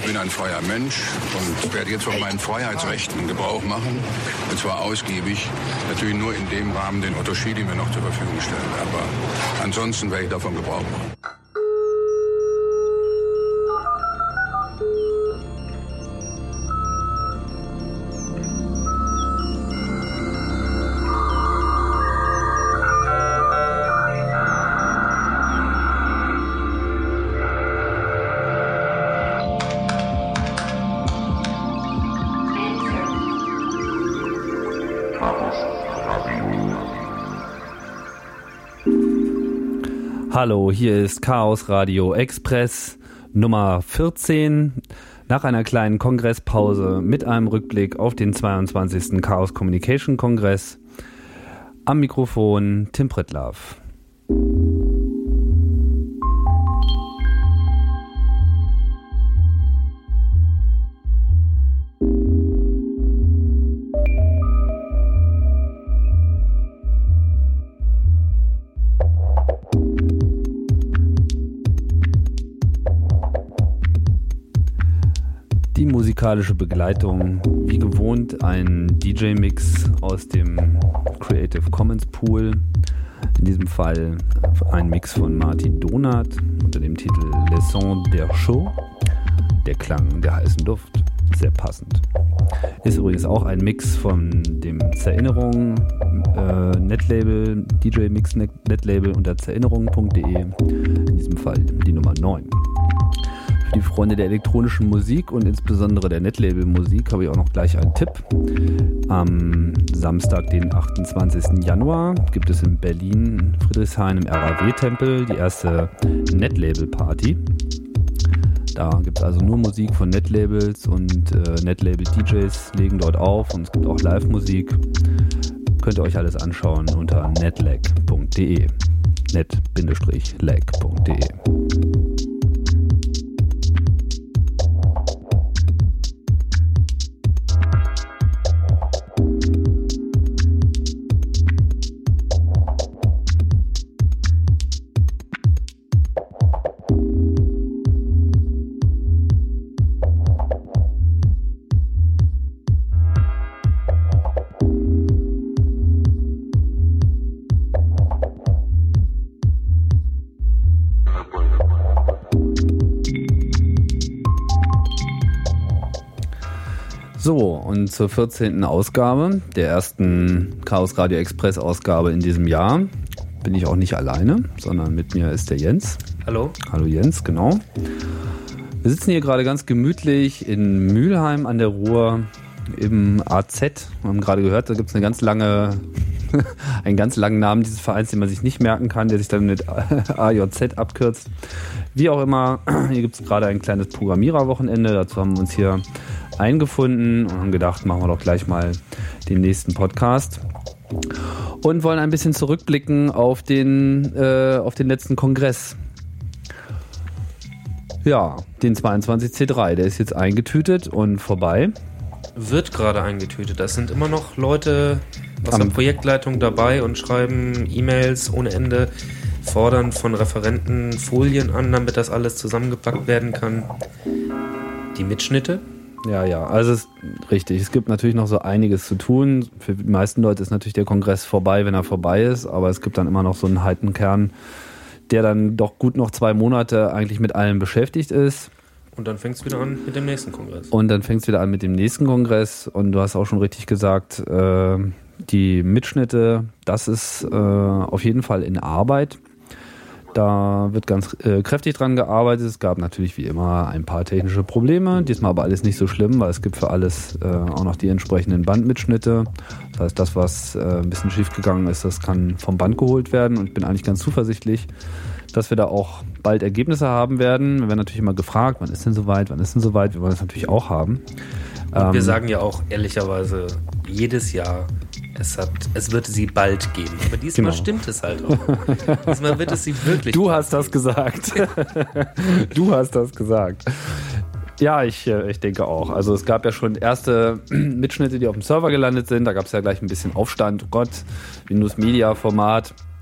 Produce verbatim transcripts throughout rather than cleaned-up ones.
bin ein freier Mensch und werde jetzt von meinen Freiheitsrechten Gebrauch machen. Und zwar ausgiebig. Natürlich nur in dem Rahmen, den Otto Schiele mir noch zur Verfügung stellt. Aber ansonsten werde ich davon Gebrauch machen. Hallo, hier ist Chaos Radio Express Nummer vierzehn. Nach einer kleinen Kongresspause mit einem Rückblick auf den zweiundzwanzigsten Chaos Communication Kongress. Am Mikrofon Tim Prittlaff. Die musikalische Begleitung, wie gewohnt, ein D J-Mix aus dem Creative Commons Pool. In diesem Fall ein Mix von Martin Donath unter dem Titel Le Son der Show, der Klang der heißen Luft, sehr passend. Ist übrigens auch ein Mix von dem Zerinnerung äh, Netlabel, D J-Mix Netlabel unter zerinnerung punkt de, in diesem Fall die Nummer neun. Für die Freunde der elektronischen Musik und insbesondere der Netlabel-Musik habe ich auch noch gleich einen Tipp. Am Samstag, den achtundzwanzigsten Januar, gibt es in Berlin, Friedrichshain im R A W-Tempel, die erste Netlabel-Party. Da gibt es also nur Musik von Netlabels und äh, Netlabel-D Js legen dort auf und es gibt auch Live-Musik. Könnt ihr euch alles anschauen unter netlag punkt de. net lag punkt de. So, und zur vierzehnten Ausgabe, der ersten Chaos Radio Express Ausgabe in diesem Jahr, bin ich auch nicht alleine, sondern mit mir ist der Jens. Hallo. Hallo Jens, genau. Wir sitzen hier gerade ganz gemütlich in Mülheim an der Ruhr im A Z. Wir haben gerade gehört, da gibt es eine ganz lange, einen ganz langen Namen dieses Vereins, den man sich nicht merken kann, der sich dann mit A J Z abkürzt. Wie auch immer, hier gibt es gerade ein kleines Programmiererwochenende, dazu haben wir uns hier eingefunden und haben gedacht, machen wir doch gleich mal den nächsten Podcast und wollen ein bisschen zurückblicken auf den, äh, auf den letzten Kongress. Ja, den zweiundzwanzig C drei, der ist jetzt eingetütet und vorbei. Wird gerade eingetütet. Da sind immer noch Leute aus der Projektleitung dabei und schreiben E-Mails ohne Ende, fordern von Referenten Folien an, damit das alles zusammengepackt werden kann. Die Mitschnitte? Ja, ja, also es ist richtig. Es gibt natürlich noch so einiges zu tun. Für die meisten Leute ist natürlich der Kongress vorbei, wenn er vorbei ist, aber es gibt dann immer noch so einen harten Kern, der dann doch gut noch zwei Monate eigentlich mit allem beschäftigt ist. Und dann fängt es wieder an mit dem nächsten Kongress. Und dann fängt es wieder an mit dem nächsten Kongress. Und du hast auch schon richtig gesagt, äh, die Mitschnitte, das ist äh, auf jeden Fall in Arbeit. Da wird ganz äh, kräftig dran gearbeitet. Es gab natürlich wie immer ein paar technische Probleme. Diesmal aber alles nicht so schlimm, weil es gibt für alles äh, auch noch die entsprechenden Bandmitschnitte. Das heißt, das, was äh, ein bisschen schief gegangen ist, das kann vom Band geholt werden. Und ich bin eigentlich ganz zuversichtlich, dass wir da auch bald Ergebnisse haben werden. Wir werden natürlich immer gefragt, wann ist denn soweit, wann ist denn soweit? Wir wollen das natürlich auch haben. Und ähm, wir sagen ja auch ehrlicherweise jedes Jahr, Es, hat, es wird sie bald geben. Aber diesmal genau. Stimmt es halt auch. Diesmal wird es sie wirklich Du hast das gesagt. Du hast das gesagt. Ja, ich, ich denke auch. Also es gab ja schon erste Mitschnitte, die auf dem Server gelandet sind. Da gab es ja gleich ein bisschen Aufstand. Oh Gott, Windows Media Format.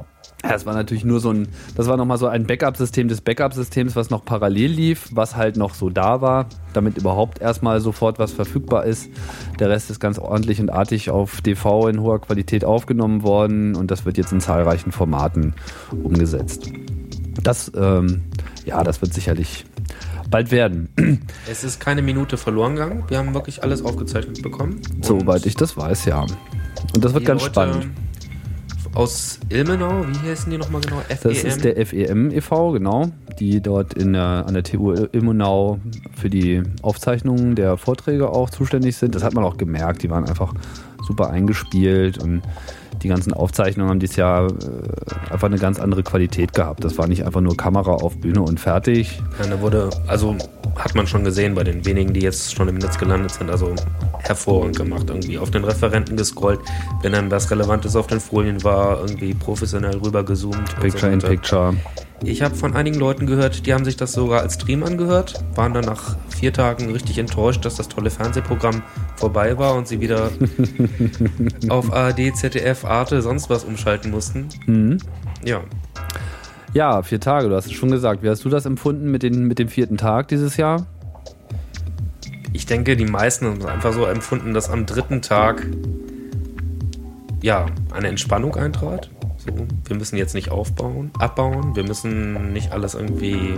Ja, das war natürlich nur so ein, das war nochmal so ein Backup-System des Backup-Systems, was noch parallel lief, was halt noch so da war, damit überhaupt erstmal sofort was verfügbar ist. Der Rest ist ganz ordentlich und artig auf D V in hoher Qualität aufgenommen worden und das wird jetzt in zahlreichen Formaten umgesetzt. Das, ähm, ja, das wird sicherlich bald werden. Es ist keine Minute verloren gegangen. Wir haben wirklich alles aufgezeichnet bekommen. Soweit ich das weiß, ja. Und das wird ganz Leute spannend. Aus Ilmenau, wie heißen die nochmal genau? F E M? Das ist der F E M e V, genau, die dort in der, an der T U Ilmenau für die Aufzeichnungen der Vorträge auch zuständig sind. Das hat man auch gemerkt, die waren einfach super eingespielt und die ganzen Aufzeichnungen haben dieses Jahr äh, einfach eine ganz andere Qualität gehabt. Das war nicht einfach nur Kamera auf Bühne und fertig. Ja, da wurde, also hat man schon gesehen bei den wenigen, die jetzt schon im Netz gelandet sind, also hervorragend gemacht. Irgendwie auf den Referenten gescrollt, wenn dann was Relevantes auf den Folien war, irgendwie professionell rübergezoomt. Picture in Picture. Ich habe von einigen Leuten gehört, die haben sich das sogar als Stream angehört, waren dann nach vier Tagen richtig enttäuscht, dass das tolle Fernsehprogramm vorbei war und sie wieder auf A R D, Z D F, Arte, sonst was umschalten mussten. Mhm. Ja. Ja, vier Tage, du hast es schon gesagt. Wie hast du das empfunden mit, den, mit dem vierten Tag dieses Jahr? Ich denke, die meisten haben es einfach so empfunden, dass am dritten Tag ja eine Entspannung eintrat. So, wir müssen jetzt nicht aufbauen, abbauen, wir müssen nicht alles irgendwie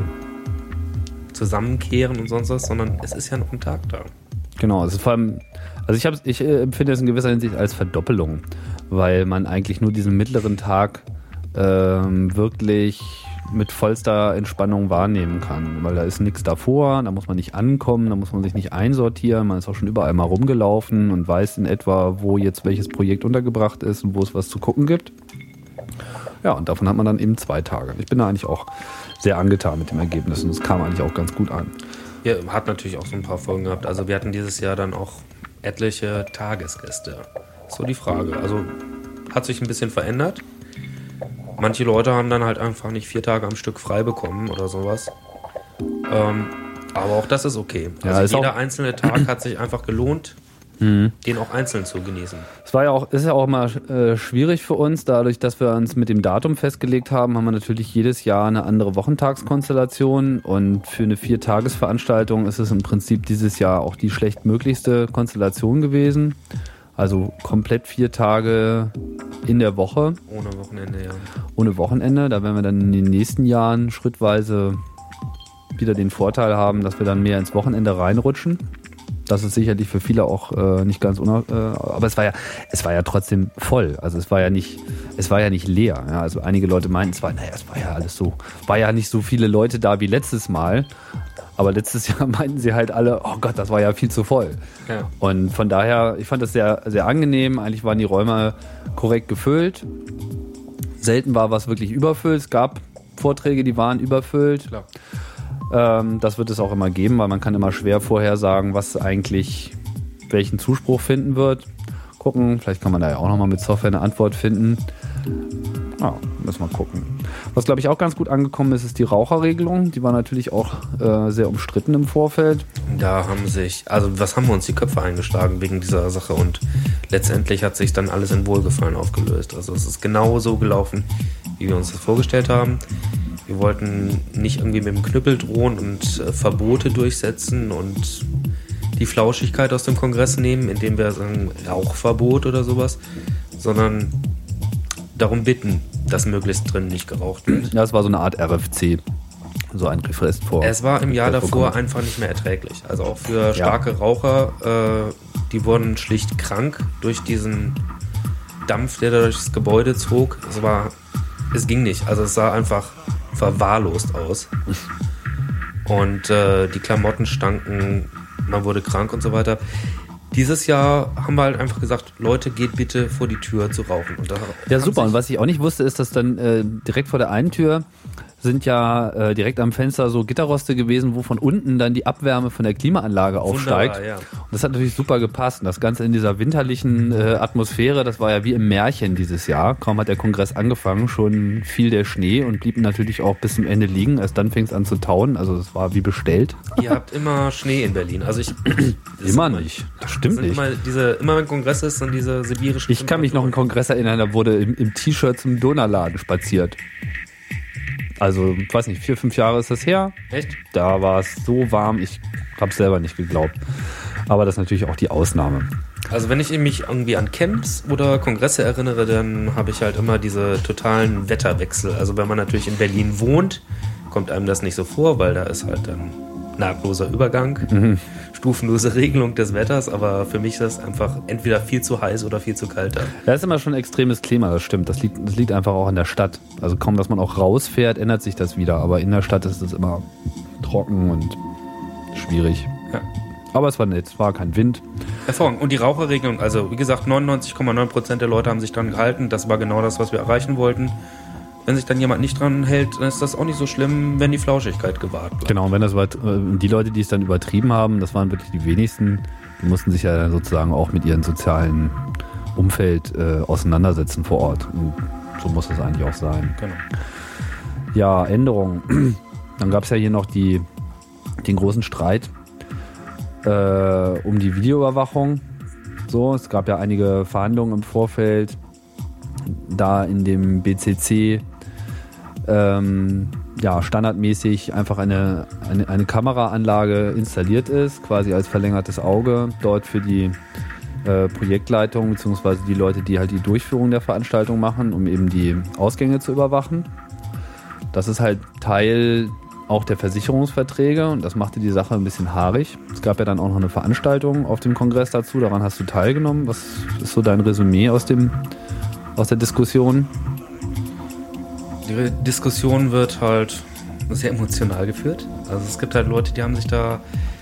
zusammenkehren und sonst was, sondern es ist ja noch ein Tag da. Genau, es ist vor allem, also ich, hab's, ich äh, empfinde es in gewisser Hinsicht als Verdoppelung, weil man eigentlich nur diesen mittleren Tag ähm, wirklich mit vollster Entspannung wahrnehmen kann, weil da ist nichts davor, da muss man nicht ankommen, da muss man sich nicht einsortieren, man ist auch schon überall mal rumgelaufen und weiß in etwa, wo jetzt welches Projekt untergebracht ist und wo es was zu gucken gibt. Ja, und davon hat man dann eben zwei Tage. Ich bin da eigentlich auch sehr angetan mit dem Ergebnis und es kam eigentlich auch ganz gut an. Ja, hat natürlich auch so ein paar Folgen gehabt. Also wir hatten dieses Jahr dann auch etliche Tagesgäste. So die Frage. Also hat sich ein bisschen verändert. Manche Leute haben dann halt einfach nicht vier Tage am Stück frei bekommen oder sowas. Ähm, aber auch das ist okay. Also ja, jeder einzelne Tag hat sich einfach gelohnt, mhm. den auch einzeln zu genießen. Es war ja auch, ist ja auch immer äh, schwierig für uns, dadurch, dass wir uns mit dem Datum festgelegt haben, haben wir natürlich jedes Jahr eine andere Wochentagskonstellation und für eine Viertagesveranstaltung ist es im Prinzip dieses Jahr auch die schlechtmöglichste Konstellation gewesen. Also komplett vier Tage in der Woche. Ohne Wochenende, ja. Ohne Wochenende, da werden wir dann in den nächsten Jahren schrittweise wieder den Vorteil haben, dass wir dann mehr ins Wochenende reinrutschen. Das ist sicherlich für viele auch äh, nicht ganz uner... Äh, aber es war ja, es war ja trotzdem voll. Also es war ja nicht, es war ja nicht leer. Ja? Also einige Leute meinten zwar, naja, es war ja alles so, war ja nicht so viele Leute da wie letztes Mal. Aber letztes Jahr meinten sie halt alle, oh Gott, das war ja viel zu voll. Ja. Und von daher, ich fand das sehr, sehr angenehm. Eigentlich waren die Räume korrekt gefüllt. Selten war was wirklich überfüllt. Es gab Vorträge, die waren überfüllt. Klar. Ähm, das wird es auch immer geben, weil man kann immer schwer vorhersagen, was eigentlich welchen Zuspruch finden wird. Gucken, vielleicht kann man da ja auch nochmal mit Software eine Antwort finden. Ja, müssen wir gucken. Was, glaube ich, auch ganz gut angekommen ist, ist die Raucherregelung. Die war natürlich auch äh, sehr umstritten im Vorfeld. Da haben sich, also was haben wir uns die Köpfe eingeschlagen wegen dieser Sache und letztendlich hat sich dann alles in Wohlgefallen aufgelöst. Also es ist genau so gelaufen, wie wir uns das vorgestellt haben. Wir wollten nicht irgendwie mit dem Knüppel drohen und äh, Verbote durchsetzen und die Flauschigkeit aus dem Kongress nehmen, indem wir sagen Rauchverbot oder sowas, sondern darum bitten, dass möglichst drin nicht geraucht wird. Ja, es war so eine Art R F C, so ein Refrest vor. Es war im Jahr davor einfach nicht mehr erträglich. Also auch für starke ja. Raucher, äh, die wurden schlicht krank durch diesen Dampf, der da durchs Gebäude zog. Es war, es ging nicht. Also es sah einfach verwahrlost aus. Und äh, die Klamotten stanken, man wurde krank und so weiter. Dieses Jahr haben wir halt einfach gesagt, Leute, geht bitte vor die Tür zu rauchen. Und da ja, super. Und was ich auch nicht wusste, ist, dass dann äh, direkt vor der einen Tür sind ja äh, direkt am Fenster so Gitterroste gewesen, wo von unten dann die Abwärme von der Klimaanlage aufsteigt. Wunderbar, ja. Und das hat natürlich super gepasst. Und das Ganze in dieser winterlichen äh, Atmosphäre, das war ja wie im Märchen dieses Jahr. Kaum hat der Kongress angefangen, schon fiel der Schnee und blieb natürlich auch bis zum Ende liegen. Erst dann fing es an zu tauen. Also es war wie bestellt. Ihr habt immer Schnee in Berlin. Also ich immer nicht. Das stimmt das nicht. Immer, diese, immer wenn Kongress ist, sind diese sibirischen... Ich kann mich noch an einen Kongress erinnern, da wurde im, im T-Shirt zum Donnerladen spaziert. Also, ich weiß nicht, vier, fünf Jahre ist das her. Echt? Da war es so warm, ich habe es selber nicht geglaubt. Aber das ist natürlich auch die Ausnahme. Also wenn ich mich irgendwie an Camps oder Kongresse erinnere, dann habe ich halt immer diese totalen Wetterwechsel. Also wenn man natürlich in Berlin wohnt, kommt einem das nicht so vor, weil da ist halt dann nahtloser Übergang, mhm. stufenlose Regelung des Wetters, aber für mich ist das einfach entweder viel zu heiß oder viel zu kalt da. Da ist immer schon ein extremes Klima, das stimmt. Das liegt, das liegt einfach auch in der Stadt. Also kaum, dass man auch rausfährt, ändert sich das wieder. Aber in der Stadt ist es immer trocken und schwierig. Ja. Aber es war nett, es war kein Wind. Hervorragend. Und die Raucherregelung, also wie gesagt, neunundneunzig Komma neun Prozent der Leute haben sich dran gehalten. Das war genau das, was wir erreichen wollten. Wenn sich dann jemand nicht dran hält, dann ist das auch nicht so schlimm, wenn die Flauschigkeit gewahrt bleibt. Genau, und wenn das die Leute, die es dann übertrieben haben, das waren wirklich die wenigsten, die mussten sich ja dann sozusagen auch mit ihrem sozialen Umfeld äh, auseinandersetzen vor Ort. Und so muss es eigentlich auch sein. Genau. Ja, Änderungen. Dann gab es ja hier noch die, den großen Streit äh, um die Videoüberwachung. So, es gab ja einige Verhandlungen im Vorfeld, da in dem B C C ähm, ja, standardmäßig einfach eine, eine, eine Kameraanlage installiert ist, quasi als verlängertes Auge dort für die äh, Projektleitung bzw. die Leute, die halt die Durchführung der Veranstaltung machen, um eben die Ausgänge zu überwachen. Das ist halt Teil auch der Versicherungsverträge und das machte die Sache ein bisschen haarig. Es gab ja dann auch noch eine Veranstaltung auf dem Kongress dazu, daran hast du teilgenommen. Was ist so dein Resümee aus dem aus der Diskussion? Die Diskussion wird halt sehr emotional geführt. Also es gibt halt Leute, die haben sich da,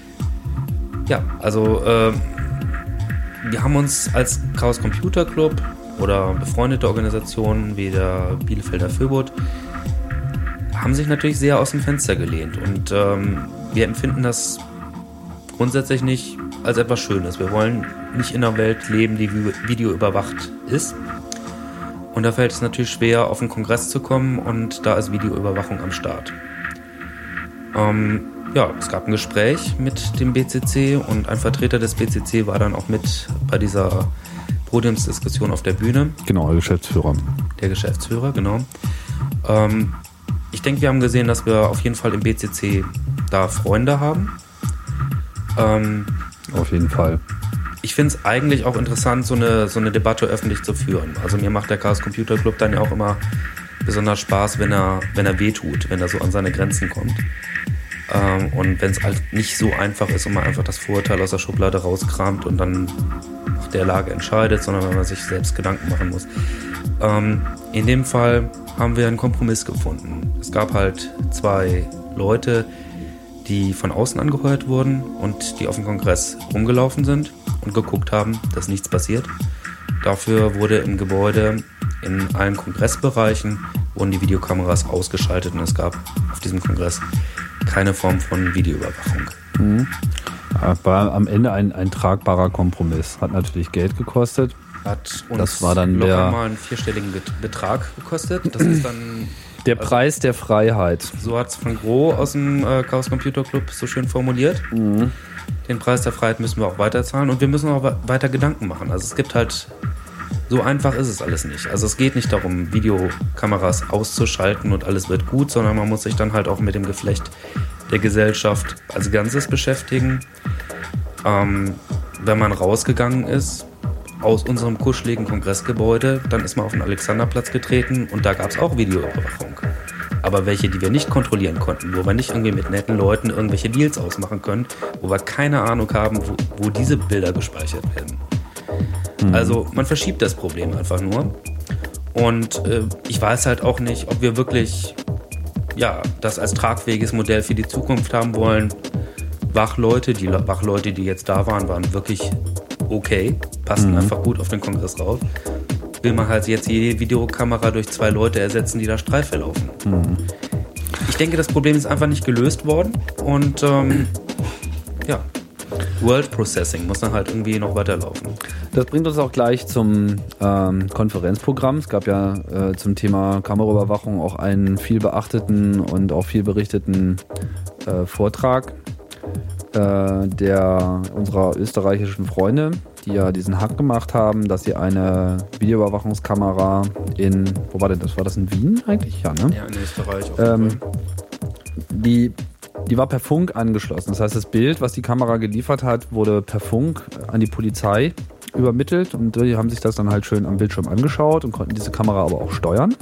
ja, also äh, wir haben uns als Chaos Computer Club oder befreundete Organisationen wie der Bielefelder Fürbutt haben sich natürlich sehr aus dem Fenster gelehnt und ähm, wir empfinden das grundsätzlich nicht als etwas Schönes. Wir wollen nicht in einer Welt leben, die videoüberwacht ist. Und da fällt es natürlich schwer, auf den Kongress zu kommen und da ist Videoüberwachung am Start. Ähm, ja, es gab ein Gespräch mit dem B C C und ein Vertreter des B C C war dann auch mit bei dieser Podiumsdiskussion auf der Bühne. Genau, der Geschäftsführer. Der Geschäftsführer, genau. Ähm, ich denke, wir haben gesehen, dass wir auf jeden Fall im B C C da Freunde haben. Ähm, auf jeden Fall. Ich finde es eigentlich auch interessant, so eine, so eine Debatte öffentlich zu führen. Also mir macht der Chaos Computer Club dann ja auch immer besonders Spaß, wenn er, wenn er wehtut, wenn er so an seine Grenzen kommt. Ähm, und wenn es halt nicht so einfach ist und man einfach das Vorurteil aus der Schublade rauskramt und dann nach der Lage entscheidet, sondern wenn man sich selbst Gedanken machen muss. Ähm, in dem Fall haben wir einen Kompromiss gefunden. Es gab halt zwei Leute, die von außen angeheuert wurden und die auf dem Kongress rumgelaufen sind und geguckt haben, dass nichts passiert. Dafür wurde im Gebäude in allen Kongressbereichen wurden die Videokameras ausgeschaltet und es gab auf diesem Kongress keine Form von Videoüberwachung. Mhm. War am Ende ein, ein tragbarer Kompromiss. Hat natürlich Geld gekostet. Hat uns das war dann locker der, mal einen vierstelligen Betrag gekostet. Das ist dann der also, Preis der Freiheit. So hat es Frank Roh aus dem äh, Chaos Computer Club so schön formuliert. Mhm. Den Preis der Freiheit müssen wir auch weiterzahlen und wir müssen auch weiter Gedanken machen. Also es gibt halt, so einfach ist es alles nicht. Also es geht nicht darum, Videokameras auszuschalten und alles wird gut, sondern man muss sich dann halt auch mit dem Geflecht der Gesellschaft als Ganzes beschäftigen. Ähm, wenn man rausgegangen ist aus unserem kuscheligen Kongressgebäude, dann ist man auf den Alexanderplatz getreten und da gab es auch Videoüberwachung. Aber welche, die wir nicht kontrollieren konnten, wo wir nicht irgendwie mit netten Leuten irgendwelche Deals ausmachen können, wo wir keine Ahnung haben, wo, wo diese Bilder gespeichert werden. Mhm. Also man verschiebt das Problem einfach nur. Und äh, ich weiß halt auch nicht, ob wir wirklich ja, das als tragfähiges Modell für die Zukunft haben wollen. Wachleute, die Wachleute, die jetzt da waren, waren wirklich okay, passen mhm. einfach gut auf den Kongress rauf. Will man halt jetzt jede Videokamera durch zwei Leute ersetzen, die da Streife laufen. Mhm. ich denke, das Problem ist einfach nicht gelöst worden und ähm, ja, World Processing muss dann halt irgendwie noch weiterlaufen. Das bringt uns auch gleich zum ähm, Konferenzprogramm. Es gab ja äh, zum Thema Kameraüberwachung auch einen viel beachteten und auch viel berichteten äh, Vortrag äh, der unserer österreichischen Freunde, die ja diesen Hack gemacht haben, dass sie eine Videoüberwachungskamera in, wo war denn das? War das in Wien eigentlich? Ja, ne? Ja, in Österreich. Ähm, die, die war per Funk angeschlossen. Das heißt, das Bild, was die Kamera geliefert hat, wurde per Funk an die Polizei übermittelt und die haben sich das dann halt schön am Bildschirm angeschaut und konnten diese Kamera aber auch steuern.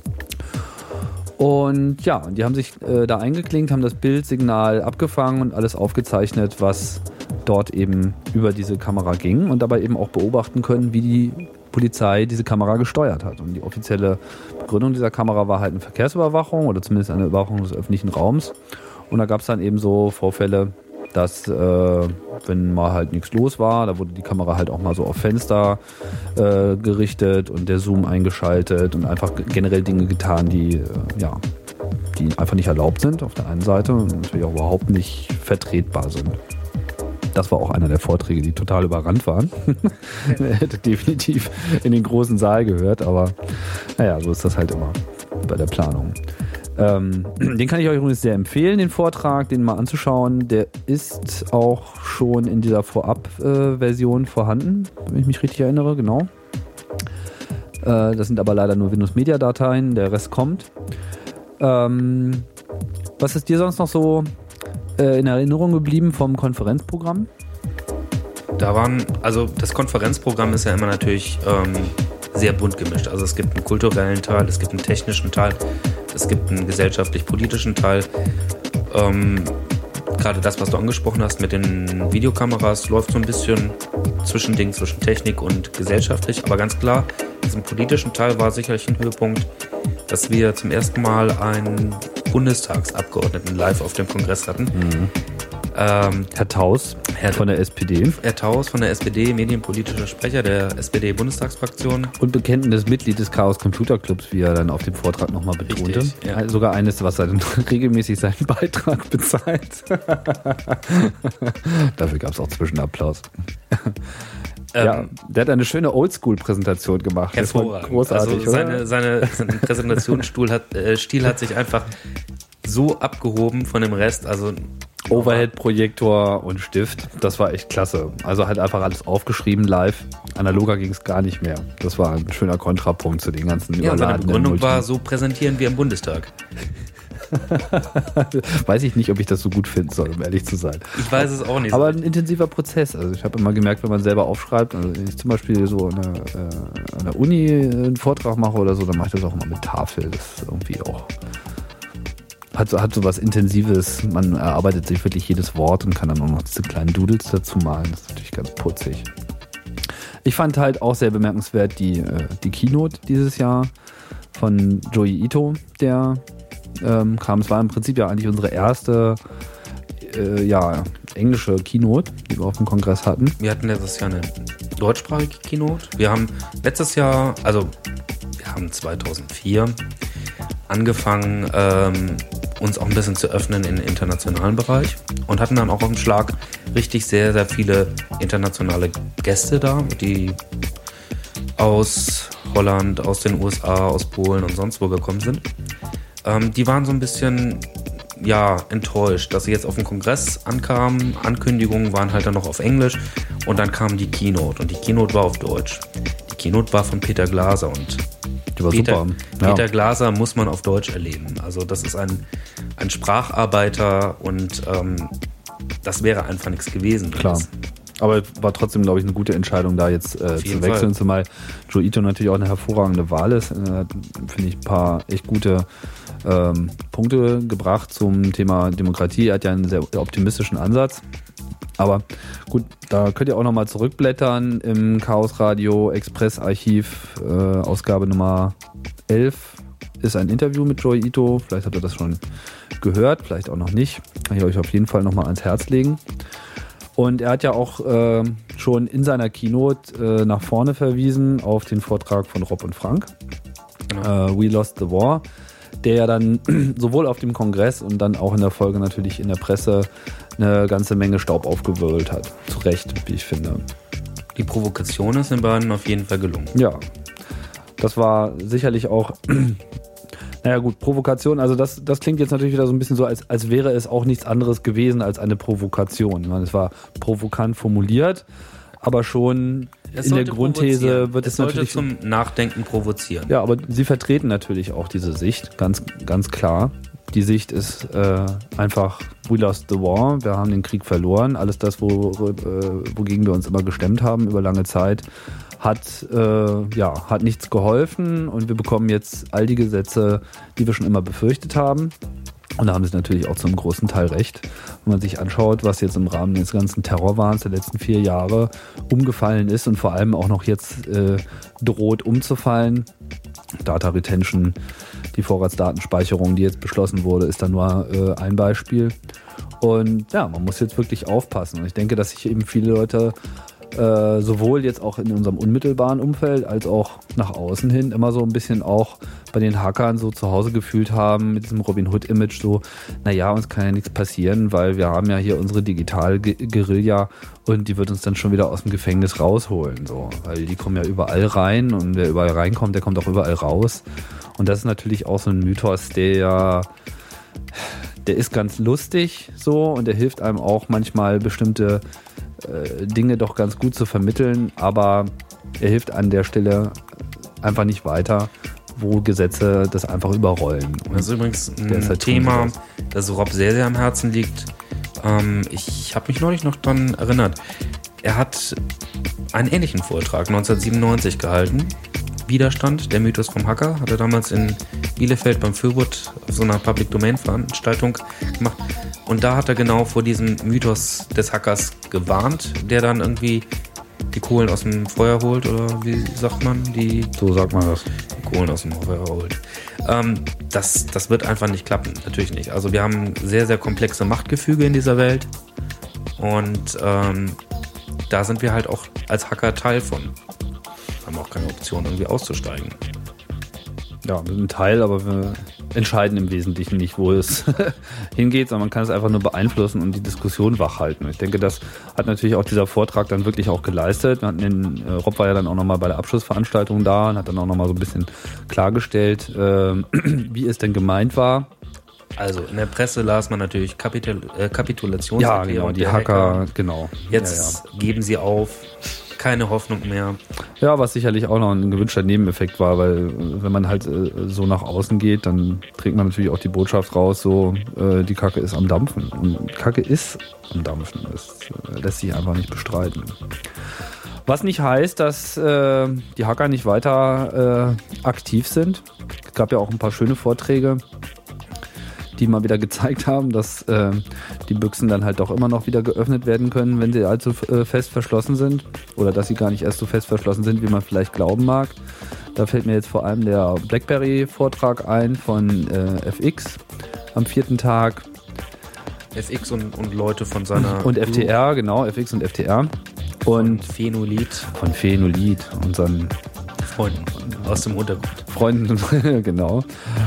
Und ja, die haben sich äh, da eingeklinkt, haben das Bildsignal abgefangen und alles aufgezeichnet, was dort eben über diese Kamera ging und dabei eben auch beobachten können, wie die Polizei diese Kamera gesteuert hat. Und die offizielle Begründung dieser Kamera war halt eine Verkehrsüberwachung oder zumindest eine Überwachung des öffentlichen Raums. Und da gab es dann eben so Vorfälle, dass äh, wenn mal halt nichts los war, da wurde die Kamera halt auch mal so auf Fenster äh, gerichtet und der Zoom eingeschaltet und einfach generell Dinge getan, die äh, ja, die einfach nicht erlaubt sind auf der einen Seite und natürlich auch überhaupt nicht vertretbar sind. Das war auch einer der Vorträge, die total überrannt waren. Er hätte definitiv in den großen Saal gehört, aber naja, so ist das halt immer bei der Planung. Ähm, den kann ich euch übrigens sehr empfehlen, den Vortrag, den mal anzuschauen. Der ist auch schon in dieser Vorab-Version vorhanden, wenn ich mich richtig erinnere, genau. Äh, das sind aber leider nur Windows-Media-Dateien, der Rest kommt. Ähm, was ist dir sonst noch so äh, in Erinnerung geblieben vom Konferenzprogramm? Da waren, also das Konferenzprogramm ist ja immer natürlich ähm, sehr bunt gemischt. Also es gibt einen kulturellen Teil, es gibt einen technischen Teil, es gibt einen gesellschaftlich-politischen Teil. Ähm, gerade das, was du angesprochen hast mit den Videokameras, läuft so ein bisschen Zwischending zwischen Technik und gesellschaftlich. Aber ganz klar, diesen politischen Teil war sicherlich ein Höhepunkt, dass wir zum ersten Mal einen Bundestagsabgeordneten live auf dem Kongress hatten. Mhm. Ähm, Herr Taus Herr, von der S P D. Herr Taus von der S P D, medienpolitischer Sprecher der S P D-Bundestagsfraktion. Und bekennendes Mitglied des Chaos Computer Clubs, wie er dann auf dem Vortrag nochmal betonte. Richtig, ja. Sogar eines, was er dann regelmäßig seinen Beitrag bezahlt. Dafür gab es auch Zwischenapplaus. Ja, ähm, der hat eine schöne Oldschool-Präsentation gemacht. Hervorragend. Großartig, also seine, seine, seine Präsentationsstil hat, äh, Stil hat sich einfach so abgehoben von dem Rest. Also Overhead-Projektor und Stift, das war echt klasse. Also halt einfach alles aufgeschrieben live. Analoger ging es gar nicht mehr. Das war ein schöner Kontrapunkt zu den ganzen ja, überladenen. Seine Begründung Multi- war, so präsentieren wir im Bundestag. Weiß ich nicht, ob ich das so gut finden soll, um ehrlich zu sein. Ich weiß es auch nicht. Aber ein intensiver Prozess. Also ich habe immer gemerkt, wenn man selber aufschreibt, also wenn ich zum Beispiel so an der, äh, an der Uni einen Vortrag mache oder so, dann mache ich das auch immer mit Tafel. Das ist irgendwie auch hat so, hat so was Intensives. Man erarbeitet sich wirklich jedes Wort und kann dann auch noch diese kleinen Doodles dazu malen. Das ist natürlich ganz putzig. Ich fand halt auch sehr bemerkenswert die, äh, die Keynote dieses Jahr von Joi Ito, der ähm, kam. Es war im Prinzip ja eigentlich unsere erste äh, ja, englische Keynote, die wir auf dem Kongress hatten. Wir hatten letztes Jahr eine deutschsprachige Keynote. Wir haben letztes Jahr, also wir haben zweitausendvier angefangen, ähm, uns auch ein bisschen zu öffnen in den internationalen Bereich und hatten dann auch auf dem Schlag richtig sehr, sehr viele internationale Gäste da, die aus Holland, aus den U S A, aus Polen und sonst wo gekommen sind. Ähm, die waren so ein bisschen ja, enttäuscht, dass sie jetzt auf dem Kongress ankamen. Ankündigungen waren halt dann noch auf Englisch und dann kam die Keynote und die Keynote war auf Deutsch. Die Keynote war von Peter Glaser und die war Peter, super. Ja. Peter Glaser muss man auf Deutsch erleben. Also das ist ein, ein Spracharbeiter und ähm, das wäre einfach nichts gewesen. Klar. Aber war trotzdem, glaube ich, eine gute Entscheidung, da jetzt äh, zu wechseln. Fall. Zumal Joi Ito natürlich auch eine hervorragende Wahl ist. Äh, Finde ich ein paar echt gute ähm, Punkte gebracht zum Thema Demokratie. Er hat ja einen sehr optimistischen Ansatz. Aber gut, da könnt ihr auch nochmal zurückblättern im Chaos Radio Express Archiv, äh, Ausgabe Nummer elf ist ein Interview mit Joi Ito. Vielleicht habt ihr das schon gehört, vielleicht auch noch nicht. Kann ich euch auf jeden Fall nochmal ans Herz legen. Und er hat ja auch äh, schon in seiner Keynote äh, nach vorne verwiesen auf den Vortrag von Rob und Frank. Genau. Äh, We Lost the War. der ja dann sowohl auf dem Kongress und dann auch in der Folge natürlich in der Presse eine ganze Menge Staub aufgewirbelt hat. Zu Recht, wie ich finde. Die Provokation ist den beiden auf jeden Fall gelungen. Ja, das war sicherlich auch... Naja gut, Provokation, also das, das klingt jetzt natürlich wieder so ein bisschen so, als, als wäre es auch nichts anderes gewesen als eine Provokation. Ich meine, es war provokant formuliert, aber schon es in der Grundthese wird es, es sollte natürlich... zum Nachdenken provozieren. Ja, aber sie vertreten natürlich auch diese Sicht, ganz, ganz klar. Die Sicht ist äh, einfach, we lost the war, wir haben den Krieg verloren. Alles das, wo, äh, wogegen wir uns immer gestemmt haben über lange Zeit, hat, äh, ja, hat nichts geholfen und wir bekommen jetzt all die Gesetze, die wir schon immer befürchtet haben. Und da haben sie natürlich auch zum großen Teil recht. Wenn man sich anschaut, was jetzt im Rahmen des ganzen Terrorwahns der letzten vier Jahre umgefallen ist und vor allem auch noch jetzt äh, droht umzufallen. Data Retention, die Vorratsdatenspeicherung, die jetzt beschlossen wurde, ist da nur äh, ein Beispiel. Und ja, man muss jetzt wirklich aufpassen. Und ich denke, dass sich eben viele Leute Äh, sowohl jetzt auch in unserem unmittelbaren Umfeld als auch nach außen hin immer so ein bisschen auch bei den Hackern so zu Hause gefühlt haben mit diesem Robin Hood-Image so, naja, uns kann ja nichts passieren, weil wir haben ja hier unsere Digital-Guerilla und die wird uns dann schon wieder aus dem Gefängnis rausholen, so, weil die kommen ja überall rein und wer überall reinkommt, der kommt auch überall raus und das ist natürlich auch so ein Mythos, der ja der ist ganz lustig so und der hilft einem auch manchmal bestimmte Dinge doch ganz gut zu vermitteln, aber er hilft an der Stelle einfach nicht weiter, wo Gesetze das einfach überrollen. Und das ist übrigens ein halt Thema, das Rob sehr, sehr am Herzen liegt. Ähm, ich habe mich neulich noch daran erinnert. Er hat einen ähnlichen Vortrag neunzehnhundertsiebenundneunzig gehalten. Widerstand, der Mythos vom Hacker, hat er damals in Bielefeld beim Fürwood auf so einer Public-Domain-Veranstaltung gemacht. Und da hat er genau vor diesem Mythos des Hackers gewarnt, der dann irgendwie die Kohlen aus dem Feuer holt, oder wie sagt man? Die, so sagt man das. Die Kohlen aus dem Feuer holt. Ähm, das, das wird einfach nicht klappen, natürlich nicht. Also wir haben sehr, sehr komplexe Machtgefüge in dieser Welt und ähm, da sind wir halt auch als Hacker Teil von. Haben auch keine Option, irgendwie auszusteigen. Ja, wir sind ein Teil, aber wir entscheiden im Wesentlichen nicht, wo es hingeht, sondern man kann es einfach nur beeinflussen und die Diskussion wachhalten. Ich denke, das hat natürlich auch dieser Vortrag dann wirklich auch geleistet. Wir hatten den, äh, Rob war ja dann auch nochmal bei der Abschlussveranstaltung da und hat dann auch nochmal so ein bisschen klargestellt, äh, wie es denn gemeint war. Also in der Presse las man natürlich Kapitul- äh, Kapitulationserklärung. Ja, genau, die Hacker, Hacker, genau. Jetzt ja, ja. geben sie auf. Keine Hoffnung mehr. Ja, was sicherlich auch noch ein gewünschter Nebeneffekt war, weil wenn man halt äh, so nach außen geht, dann trägt man natürlich auch die Botschaft raus, so äh, die Kacke ist am Dampfen. Und Kacke ist am Dampfen. Das äh, lässt sich einfach nicht bestreiten. Was nicht heißt, dass äh, die Hacker nicht weiter äh, aktiv sind. Es gab ja auch ein paar schöne Vorträge, die mal wieder gezeigt haben, dass äh, die Büchsen dann halt doch immer noch wieder geöffnet werden können, wenn sie allzu äh, fest verschlossen sind oder dass sie gar nicht erst so fest verschlossen sind, wie man vielleicht glauben mag. Da fällt mir jetzt vor allem der BlackBerry-Vortrag ein von äh, F X am vierten Tag. F X und, und Leute von seiner... Und F T R, genau, F X und F T R. Und von Phenolid. Von Phenolid, unseren Freunden aus dem Untergrund. Freunden, genau.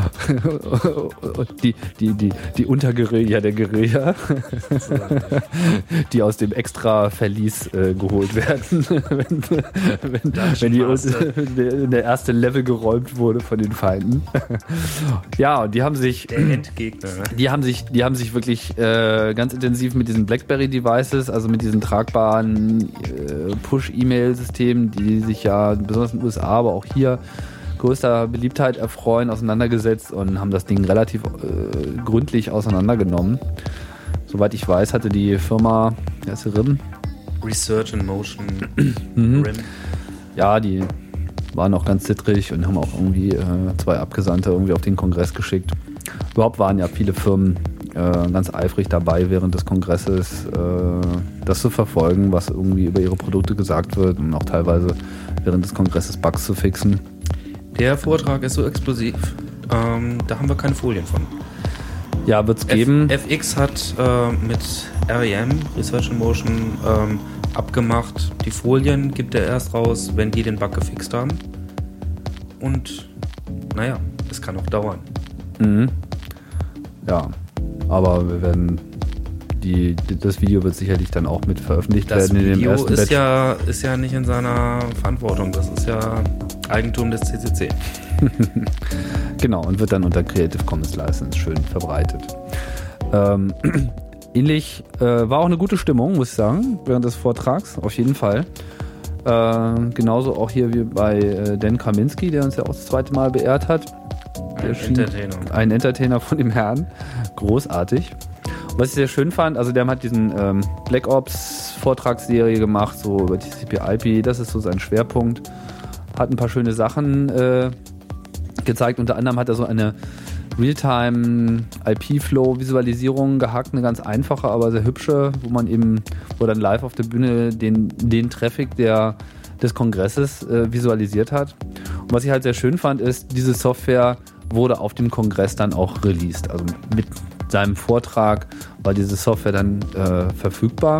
Die, die, die, die Unterguerilla der Guerilla, die aus dem Extra-Verlies äh, geholt werden, wenn, wenn, wenn, die, wenn der erste Level geräumt wurde von den Feinden. Ja, und die haben sich... Der Endgegner. Die haben sich, die haben sich wirklich äh, ganz intensiv mit diesen BlackBerry-Devices, also mit diesen tragbaren äh, Push-E-Mail-Systemen, die sich ja besonders in den U S A, aber auch hier größter Beliebtheit erfreuen, auseinandergesetzt und haben das Ding relativ äh, gründlich auseinandergenommen. Soweit ich weiß, hatte die Firma, wie heißt sie, R I M? Research in Motion, mhm. R I M. Ja, die waren auch ganz zittrig und haben auch irgendwie äh, zwei Abgesandte irgendwie auf den Kongress geschickt. Überhaupt waren ja viele Firmen äh, ganz eifrig dabei, während des Kongresses äh, das zu verfolgen, was irgendwie über ihre Produkte gesagt wird und auch teilweise während des Kongresses Bugs zu fixen. Der Vortrag ist so explosiv, ähm, da haben wir keine Folien von. Ja, wird's geben. F- FX hat äh, mit R E M, Research in Motion, ähm, abgemacht, die Folien gibt er erst raus, wenn die den Bug gefixt haben. Und naja, es kann auch dauern. Mhm. Ja, aber wir werden die, das Video wird sicherlich dann auch mit veröffentlicht das werden. Das Video in dem ersten ist Batch. ja, ist ja nicht in seiner Verantwortung. Das ist ja Eigentum des C C C. Genau, und wird dann unter Creative Commons License schön verbreitet. Ähm, ähnlich äh, war auch eine gute Stimmung, muss ich sagen, während des Vortrags, auf jeden Fall. Äh, genauso auch hier wie bei äh, Dan Kaminski, der uns ja auch das zweite Mal beehrt hat. Ein Entertainer. Ein Entertainer von dem Herrn. Großartig. Und was ich sehr schön fand, also der hat diesen ähm, Black Ops Vortragsserie gemacht, so über T C P I P, das ist so sein Schwerpunkt. Hat ein paar schöne Sachen äh, gezeigt. Unter anderem hat er so eine Realtime-I P-Flow-Visualisierung gehackt, eine ganz einfache, aber sehr hübsche, wo man eben, wo dann live auf der Bühne den, den Traffic der, des Kongresses äh, visualisiert hat. Und was ich halt sehr schön fand, ist, diese Software wurde auf dem Kongress dann auch released. Also mit seinem Vortrag war diese Software dann äh, verfügbar.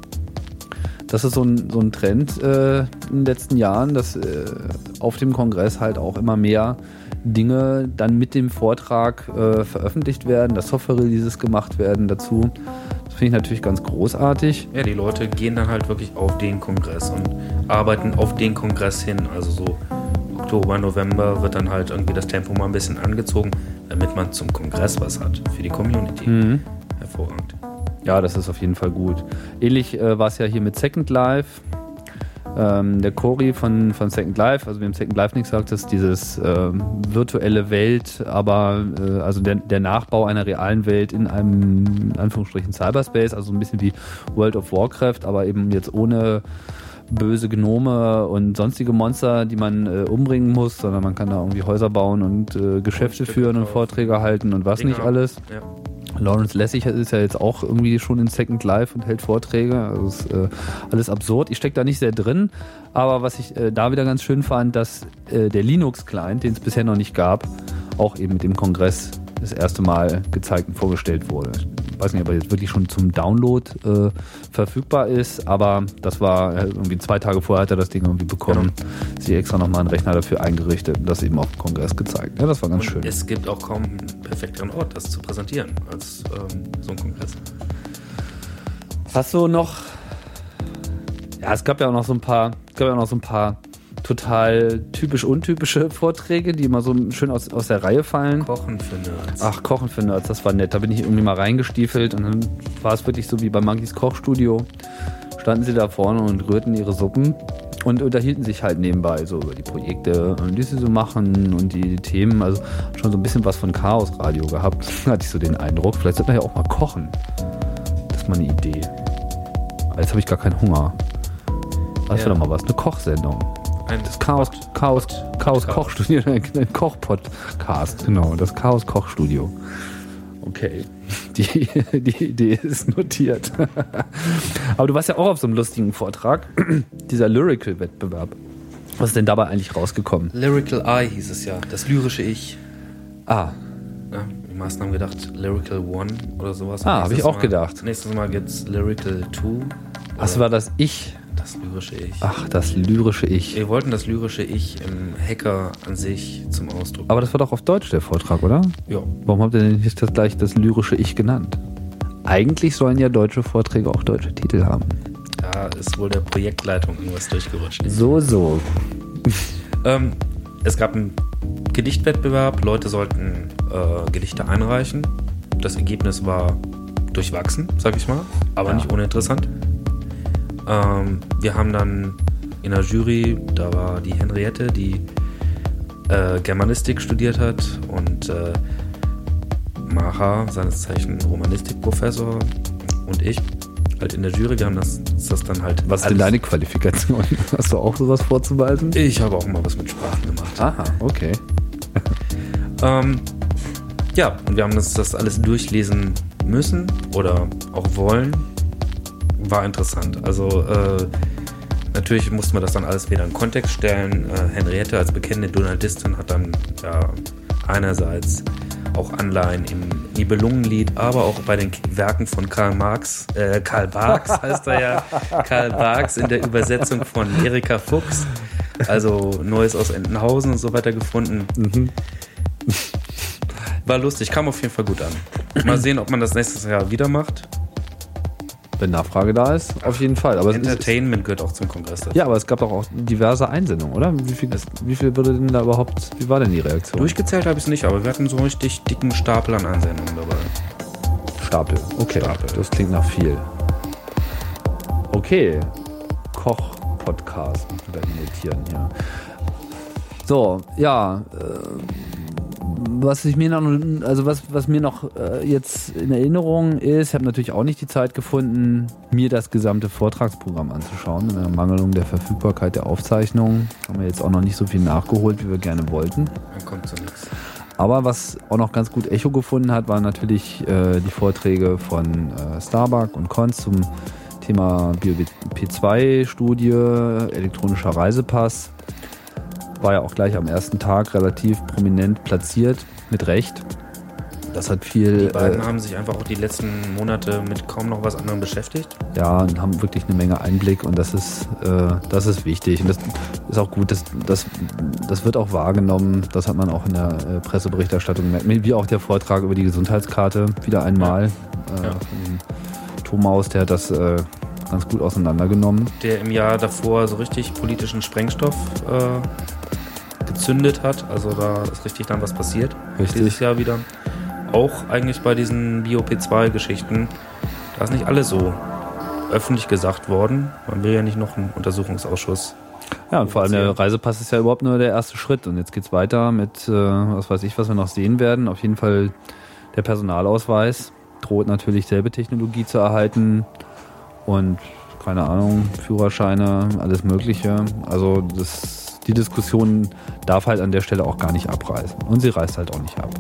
Das ist so ein, so ein Trend äh, in den letzten Jahren, dass äh, auf dem Kongress halt auch immer mehr Dinge dann mit dem Vortrag äh, veröffentlicht werden, dass Software-Releases gemacht werden dazu. Das finde ich natürlich ganz großartig. Ja, die Leute gehen dann halt wirklich auf den Kongress und arbeiten auf den Kongress hin. Also so Oktober, November wird dann halt irgendwie das Tempo mal ein bisschen angezogen, damit man zum Kongress was hat für die Community. Mhm. Hervorragend. Ja, das ist auf jeden Fall gut. Ähnlich äh, war es ja hier mit Second Life. Ähm, der Cory von, von Second Life, also wem Second Life nichts sagt, ist dieses äh, virtuelle Welt, aber äh, also der, der Nachbau einer realen Welt in einem, in Anführungsstrichen, Cyberspace, also ein bisschen wie World of Warcraft, aber eben jetzt ohne böse Gnome und sonstige Monster, die man äh, umbringen muss, sondern man kann da irgendwie Häuser bauen und äh, Geschäfte und führen und Vorträge halten und was Dinge nicht alles. Ja. Lawrence Lessig ist ja jetzt auch irgendwie schon in Second Life und hält Vorträge. Also ist äh, alles absurd. Ich stecke da nicht sehr drin, aber was ich äh, da wieder ganz schön fand, dass äh, der Linux-Client, den es bisher noch nicht gab, auch eben mit dem Kongress das erste Mal gezeigt und vorgestellt wurde. Ich weiß nicht, ob er jetzt wirklich schon zum Download äh, verfügbar ist, aber das war äh, irgendwie zwei Tage vorher hat er das Ding irgendwie bekommen. Genau. Sie extra nochmal einen Rechner dafür eingerichtet und das eben auf dem Kongress gezeigt. Ja, das war ganz und schön. Es gibt auch kaum einen perfekteren Ort, das zu präsentieren als ähm, so ein Kongress. Hast du noch... Ja, es gab ja auch noch so ein paar, es gab ja auch noch so ein paar total typisch untypische Vorträge, die immer so schön aus, aus der Reihe fallen. Kochen für Nerds. Ach, Kochen für Nerds, das war nett. Da bin ich irgendwie mal reingestiefelt und dann war es wirklich so wie bei Monkeys Kochstudio. Standen sie da vorne und rührten ihre Suppen und unterhielten sich halt nebenbei so über die Projekte, die sie so machen und die Themen. Also schon so ein bisschen was von Chaos-Radio gehabt. Da hatte ich so den Eindruck, vielleicht sollte man ja auch mal kochen. Das ist mal eine Idee. Jetzt habe ich gar keinen Hunger. Das wäre doch mal was, eine Kochsendung. Ein das Chaos, Chaos, Chaos Kochstudio, ein Koch-Podcast, genau, das Chaos Kochstudio. Okay, die, die Idee ist notiert. Aber du warst ja auch auf so einem lustigen Vortrag, dieser Lyrical-Wettbewerb. Was ist denn dabei eigentlich rausgekommen? Lyrical Eye hieß es ja, das lyrische Ich. Ah. Ja, die meisten haben gedacht Lyrical One oder sowas. Ah, habe ich auch Mal, gedacht. Nächstes Mal gibt's Lyrical Two. Was war das Ich? Das lyrische Ich. Ach, das lyrische Ich. Wir wollten das lyrische Ich im Hacker an sich zum Ausdruck. Aber das war doch auf Deutsch der Vortrag, oder? Ja. Warum habt ihr denn nicht das gleich das lyrische Ich genannt? Eigentlich sollen ja deutsche Vorträge auch deutsche Titel haben. Da ist wohl der Projektleitung irgendwas durchgerutscht. So, so. ähm, es gab einen Gedichtwettbewerb. Leute sollten äh, Gedichte einreichen. Das Ergebnis war durchwachsen, sag ich mal, aber ja. nicht uninteressant. Ähm, wir haben dann in der Jury, da war die Henriette, die äh, Germanistik studiert hat und äh, Maha, seines Zeichen Romanistikprofessor und ich, halt in der Jury. Wir haben das, das dann halt... Was ist denn deine Qualifikation? Hast du auch sowas vorzuweisen? Ich habe auch mal was mit Sprachen gemacht. Aha, okay. ähm, ja, und wir haben das, das alles durchlesen müssen oder auch wollen. War interessant. Also äh, natürlich musste man das dann alles wieder in Kontext stellen. Äh, Henriette als bekennende Donaldistin hat dann ja einerseits auch Anleihen im Nibelungenlied, aber auch bei den Werken von Karl Marx, äh, Karl Barks heißt er ja, Karl Barks in der Übersetzung von Erika Fuchs, also Neues aus Entenhausen und so weiter gefunden. Mhm. War lustig, kam auf jeden Fall gut an. Mal sehen, ob man das nächstes Jahr wieder macht. Wenn Nachfrage da ist, auf jeden Fall. Aber Entertainment gehört auch zum Kongress dazu. Ja, aber es gab doch auch diverse Einsendungen, oder? Wie viel, wie viel würde denn da überhaupt, wie war denn die Reaktion? Durchgezählt habe ich es nicht, aber wir hatten so einen richtig dicken Stapel an Einsendungen dabei. Stapel, okay. Stapel. Das klingt nach viel. Okay. Koch-Podcast, muss man gleich notieren hier. So, ja, äh, was ich mir noch, also was, was mir noch äh, jetzt in Erinnerung ist, ich habe natürlich auch nicht die Zeit gefunden, mir das gesamte Vortragsprogramm anzuschauen. In der Mangelung der Verfügbarkeit der Aufzeichnungen haben wir jetzt auch noch nicht so viel nachgeholt, wie wir gerne wollten. Dann kommt so nichts. Aber was auch noch ganz gut Echo gefunden hat, waren natürlich äh, die Vorträge von äh, Starbuck und Konz zum Thema B O P zwei Studie, elektronischer Reisepass. War ja auch gleich am ersten Tag relativ prominent platziert, mit Recht. Das hat viel... Die beiden äh, haben sich einfach auch die letzten Monate mit kaum noch was anderem beschäftigt. Ja, und haben wirklich eine Menge Einblick und das ist, äh, das ist wichtig. Und das ist auch gut, das, das, das wird auch wahrgenommen. Das hat man auch in der äh, Presseberichterstattung gemerkt. Wie auch der Vortrag über die Gesundheitskarte wieder einmal. Ja. Äh, Ja. von Thomaus, der hat das äh, ganz gut auseinandergenommen. Der im Jahr davor so richtig politischen Sprengstoff äh, gezündet hat. Also da ist richtig dann was passiert. Richtig. Dieses Jahr wieder. Auch eigentlich bei diesen B O P zwei Geschichten. Da ist nicht alles so öffentlich gesagt worden. Man will ja nicht noch einen Untersuchungsausschuss. Ja, und vor allem der Reisepass ist ja überhaupt nur der erste Schritt. Und jetzt geht's weiter mit, äh, was weiß ich, was wir noch sehen werden. Auf jeden Fall der Personalausweis droht natürlich selbe Technologie zu erhalten. Und keine Ahnung, Führerscheine, alles Mögliche. Also das, die Diskussion darf halt an der Stelle auch gar nicht abreißen. Und sie reißt halt auch nicht ab.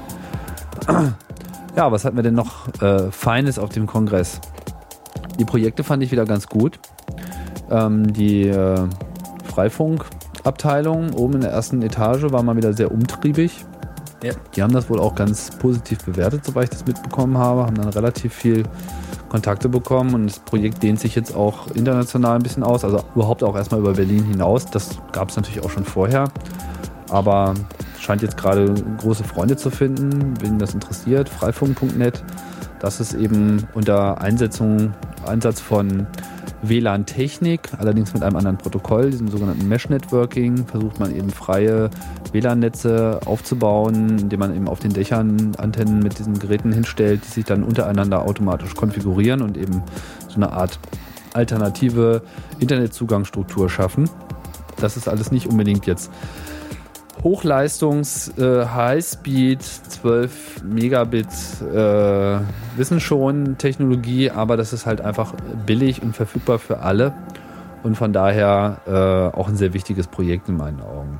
Ja, was hatten wir denn noch äh, Feines auf dem Kongress? Die Projekte fand ich wieder ganz gut. Ähm, die äh, Freifunkabteilung oben in der ersten Etage war mal wieder sehr umtriebig. Ja. Die haben das wohl auch ganz positiv bewertet, soweit ich das mitbekommen habe. Haben dann relativ viel Kontakte bekommen und das Projekt dehnt sich jetzt auch international ein bisschen aus. Also überhaupt auch erstmal über Berlin hinaus. Das gab es natürlich auch schon vorher. Aber scheint jetzt gerade große Freunde zu finden, wen das interessiert. Freifunk punkt net. Das ist eben unter Einsetzung, Einsatz von W L A N-Technik, allerdings mit einem anderen Protokoll, diesem sogenannten Mesh-Networking, versucht man eben freie W L A N-Netze aufzubauen, indem man eben auf den Dächern Antennen mit diesen Geräten hinstellt, die sich dann untereinander automatisch konfigurieren und eben so eine Art alternative Internetzugangsstruktur schaffen. Das ist alles nicht unbedingt jetzt Hochleistungs, äh, Highspeed, zwölf Megabit, äh, wissen schon Technologie, aber das ist halt einfach billig und verfügbar für alle und von daher äh, auch ein sehr wichtiges Projekt in meinen Augen.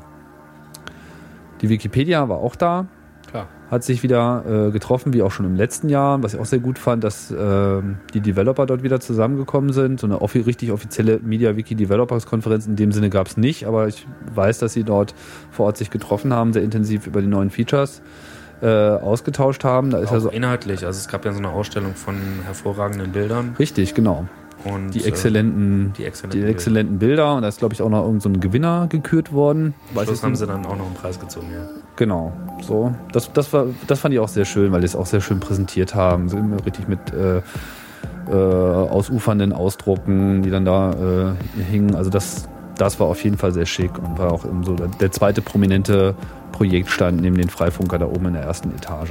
Die Wikipedia war auch da, Klar. hat sich wieder äh, getroffen, wie auch schon im letzten Jahr, was ich auch sehr gut fand, dass äh, die Developer dort wieder zusammengekommen sind. So eine offi- richtig offizielle MediaWiki-Developers-Konferenz in dem Sinne gab es nicht, aber ich weiß, dass sie dort vor Ort sich getroffen haben, sehr intensiv über die neuen Features äh, ausgetauscht haben. Da ist Auch ja so inhaltlich, also es gab ja so eine Ausstellung von hervorragenden Bildern. richtig, genau. Und, Die exzellenten, äh, die exzellenten, die exzellenten Bilder und da ist, glaube ich, auch noch irgend so ein Gewinner gekürt worden. Am Weiß Schluss ich haben nicht. sie dann auch noch einen Preis gezogen, ja. Genau, so. Das, das, war, das fand ich auch sehr schön, weil die es auch sehr schön präsentiert haben. So immer richtig mit äh, äh, ausufernden Ausdrucken, die dann da äh, hingen. Also das, das war auf jeden Fall sehr schick und war auch eben so der, der zweite prominente Projektstand neben den Freifunker da oben in der ersten Etage.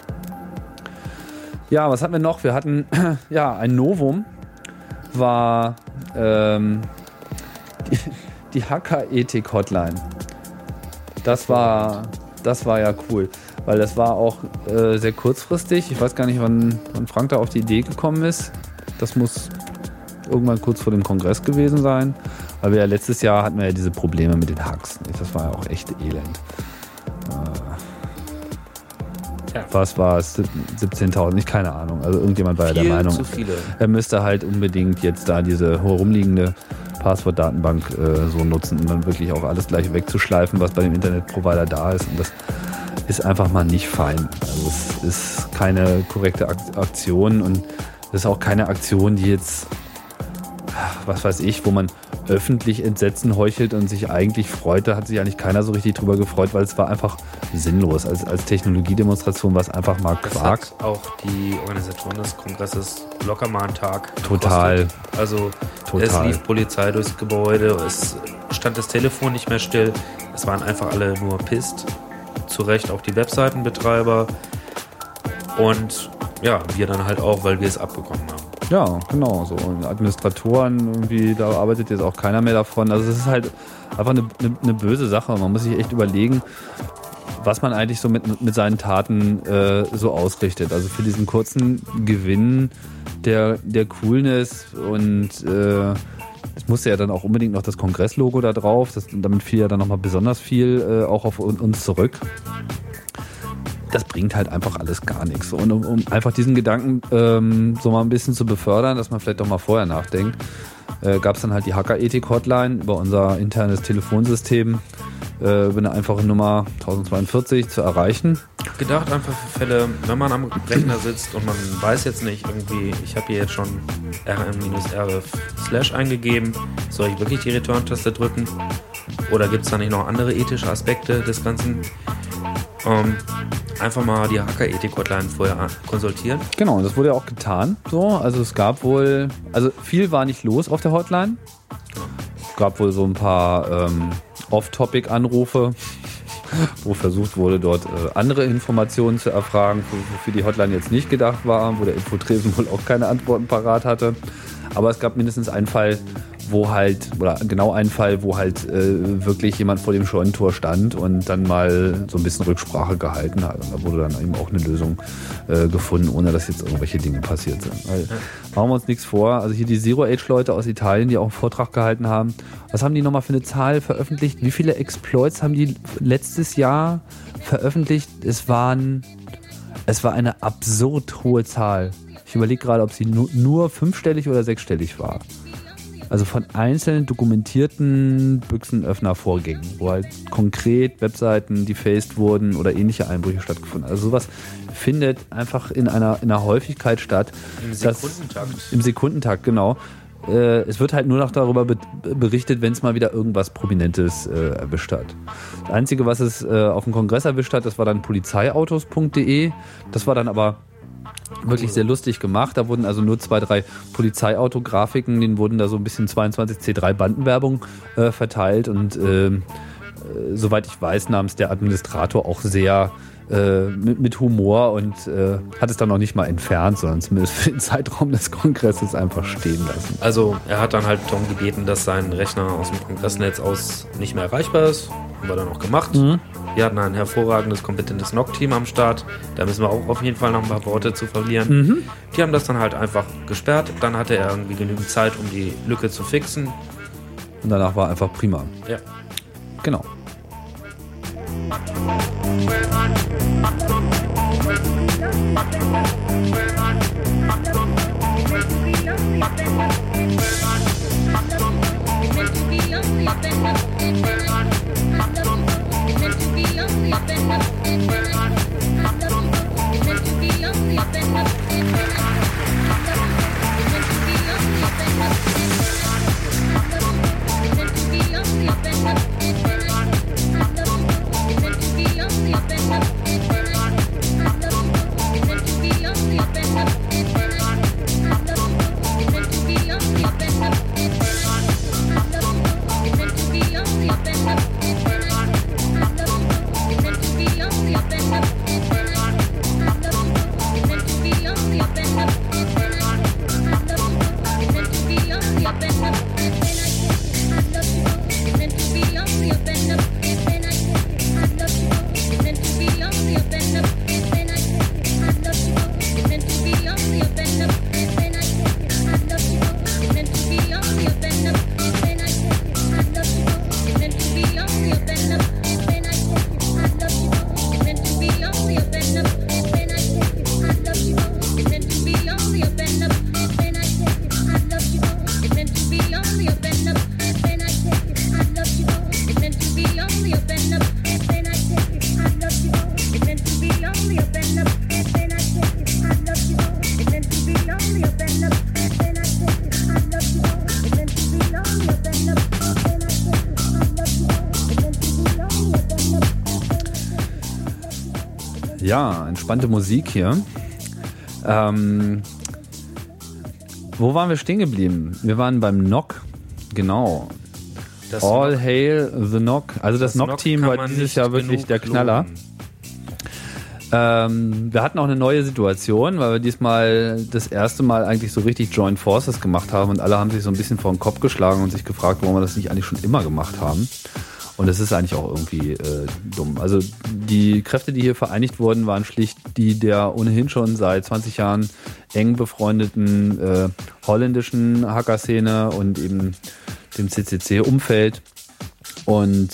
Ja, was hatten wir noch? Wir hatten ja ein Novum, war ähm, die, die Hacker-Ethik-Hotline. Das war, das war ja cool, weil das war auch äh, sehr kurzfristig. Ich weiß gar nicht, wann, wann Frank da auf die Idee gekommen ist. Das muss irgendwann kurz vor dem Kongress gewesen sein. Weil wir ja letztes Jahr hatten wir ja diese Probleme mit den Hacks. Das war ja auch echt elend. Äh, Ja. Was war es? siebzehntausend? Ich keine Ahnung. Also irgendjemand war ja der Viel Meinung, zu viele. er müsste halt unbedingt jetzt da diese herumliegende Passwortdatenbank äh, so nutzen, um dann wirklich auch alles gleich wegzuschleifen, was bei dem Internetprovider da ist. Und das ist einfach mal nicht fein. Also es ist keine korrekte Ak- Aktion und es ist auch keine Aktion, die jetzt was weiß ich, wo man öffentlich Entsetzen heuchelt und sich eigentlich freut. Da hat sich eigentlich keiner so richtig drüber gefreut, weil es war einfach sinnlos. Als, als Technologiedemonstration war es einfach mal Quark. Das hat auch die Organisatoren des Kongresses locker mal einen Tag Total. gekostet. Also Total. Es lief Polizei durchs Gebäude, es stand das Telefon nicht mehr still. Es waren einfach alle nur pisst. Zu Recht auch die Webseitenbetreiber. Und ja, wir dann halt auch, weil wir es abbekommen haben. Ja, genau. So. Und Administratoren, irgendwie, da arbeitet jetzt auch keiner mehr davon. Also es ist halt einfach eine, eine, eine böse Sache. Man muss sich echt überlegen, was man eigentlich so mit, mit seinen Taten äh, so ausrichtet. Also für diesen kurzen Gewinn der, der Coolness und äh, es musste ja dann auch unbedingt noch das Kongresslogo da drauf. Das, damit fiel ja dann nochmal besonders viel äh, auch auf uns zurück. Das bringt halt einfach alles gar nichts. Und um, um einfach diesen Gedanken ähm, so mal ein bisschen zu befördern, dass man vielleicht doch mal vorher nachdenkt, äh, gab es dann halt die Hackerethik-Hotline über unser internes Telefonsystem, äh, über eine einfache Nummer tausendzweiundvierzig zu erreichen. Gedacht einfach für Fälle, wenn man am Rechner sitzt und man weiß jetzt nicht irgendwie, ich habe hier jetzt schon rm-rf slash eingegeben, soll ich wirklich die Return-Taste drücken? Oder gibt es da nicht noch andere ethische Aspekte des Ganzen? Ähm, einfach mal die Hackerethik-Hotline vorher konsultieren. Genau, das wurde ja auch getan. So, also es gab wohl, also viel war nicht los auf der Hotline. Es gab wohl so ein paar ähm, Off-Topic-Anrufe, wo versucht wurde, dort äh, andere Informationen zu erfragen, wofür die Hotline jetzt nicht gedacht war, wo der Infotresen wohl auch keine Antworten parat hatte. Aber es gab mindestens einen Fall, wo halt, oder genau einen Fall, wo halt äh, wirklich jemand vor dem Scheunentor stand und dann mal so ein bisschen Rücksprache gehalten hat. Und da wurde dann eben auch eine Lösung äh, gefunden, ohne dass jetzt irgendwelche Dinge passiert sind. Weil, ja. Machen wir uns nichts vor. Also hier die Zero-Age-Leute aus Italien, die auch einen Vortrag gehalten haben. Was haben die nochmal für eine Zahl veröffentlicht? Wie viele Exploits haben die letztes Jahr veröffentlicht? Es waren, es war eine absurd hohe Zahl. Ich überlege gerade, ob sie nur, nur fünfstellig oder sechsstellig war. Also von einzelnen dokumentierten Büchsenöffner-Vorgängen, wo halt konkret Webseiten defaced wurden oder ähnliche Einbrüche stattgefunden. Also sowas findet einfach in einer, in einer Häufigkeit statt. Im Sekundentakt. Dass, Im Sekundentakt, genau. Äh, es wird halt nur noch darüber be- berichtet, wenn es mal wieder irgendwas Prominentes äh, erwischt hat. Das Einzige, was es äh, auf dem Kongress erwischt hat, das war dann polizeiautos punkt de. Das war dann aber wirklich sehr lustig gemacht. Da wurden also nur zwei, drei Polizeiautografiken, denen wurden da so ein bisschen zweiundzwanzig C drei Bandenwerbung äh, verteilt und äh, äh, soweit ich weiß, nahm es der Administrator auch sehr äh, mit, mit Humor und äh, hat es dann noch nicht mal entfernt, sondern zumindest für den Zeitraum des Kongresses einfach stehen lassen. Also er hat dann halt darum gebeten, dass sein Rechner aus dem Kongressnetz aus nicht mehr erreichbar ist. Haben wir dann auch gemacht. Mhm. Wir hatten ein hervorragendes, kompetentes N O C-Team am Start. Da müssen wir auch auf jeden Fall noch ein paar Worte zu verlieren. Mhm. Die haben das dann halt einfach gesperrt. Dann hatte er irgendwie genügend Zeit, um die Lücke zu fixen. Und danach war einfach prima. Ja. Genau. You've been Ja, entspannte Musik hier. Ähm, wo waren wir stehen geblieben? Wir waren beim N O C, genau. Das All Knock. Hail the N O C. Also das, das N O C-Team war dieses Jahr wirklich der Knaller. Ähm, wir hatten auch eine neue Situation, weil wir diesmal das erste Mal eigentlich so richtig Joint Forces gemacht haben und alle haben sich so ein bisschen vor den Kopf geschlagen und sich gefragt, warum wir das nicht eigentlich schon immer gemacht haben. Und das ist eigentlich auch irgendwie äh, dumm. Also die Kräfte, die hier vereinigt wurden, waren schlicht die der ohnehin schon seit zwanzig Jahren eng befreundeten äh, holländischen Hacker-Szene und eben dem C C C-Umfeld. Und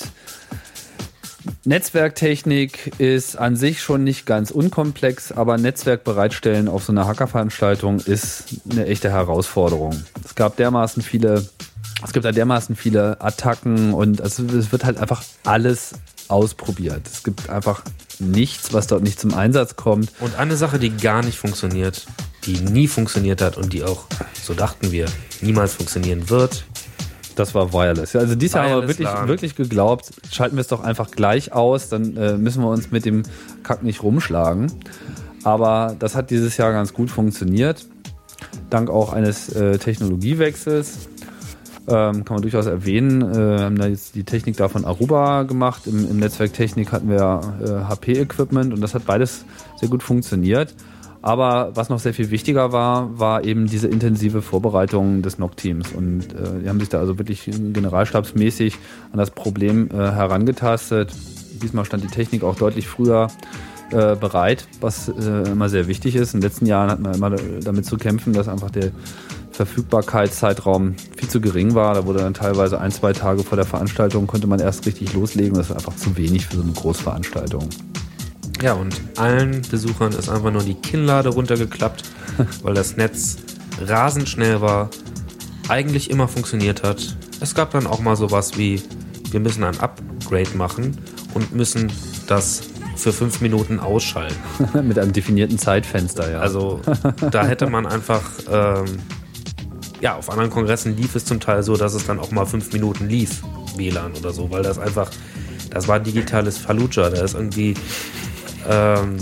Netzwerktechnik ist an sich schon nicht ganz unkomplex, aber Netzwerk bereitstellen auf so einer Hackerveranstaltung ist eine echte Herausforderung. Es gab dermaßen viele, es gibt da dermaßen viele Attacken und also es wird halt einfach alles ausprobiert. Es gibt einfach nichts, was dort nicht zum Einsatz kommt. Und eine Sache, die gar nicht funktioniert, die nie funktioniert hat und die auch, so dachten wir, niemals funktionieren wird. Das war Wireless. Also dieses Jahr haben wir wirklich, wirklich geglaubt, schalten wir es doch einfach gleich aus, dann äh, müssen wir uns mit dem Kack nicht rumschlagen. Aber das hat dieses Jahr ganz gut funktioniert. Dank auch eines äh, Technologiewechsels. Ähm, kann man durchaus erwähnen. Äh, wir haben da jetzt die Technik da von Aruba gemacht. Im, im Netzwerktechnik hatten wir äh, H P-Equipment und das hat beides sehr gut funktioniert. Aber was noch sehr viel wichtiger war, war eben diese intensive Vorbereitung des N O C-Teams. Und äh, die haben sich da also wirklich generalstabsmäßig an das Problem äh, herangetastet. Diesmal stand die Technik auch deutlich früher äh, bereit, was äh, immer sehr wichtig ist. In den letzten Jahren hat man immer damit zu kämpfen, dass einfach der Verfügbarkeitszeitraum viel zu gering war. Da wurde dann teilweise ein, zwei Tage vor der Veranstaltung konnte man erst richtig loslegen. Das ist einfach zu wenig für so eine Großveranstaltung. Ja, und allen Besuchern ist einfach nur die Kinnlade runtergeklappt, weil das Netz rasend schnell war, eigentlich immer funktioniert hat. Es gab dann auch mal sowas wie, wir müssen ein Upgrade machen und müssen das für fünf Minuten ausschalten. Mit einem definierten Zeitfenster, ja. Also da hätte man einfach, ähm, ja, auf anderen Kongressen lief es zum Teil so, dass es dann auch mal fünf Minuten lief, W L A N oder so, weil das einfach, das war digitales Fallujah, da ist irgendwie Ähm,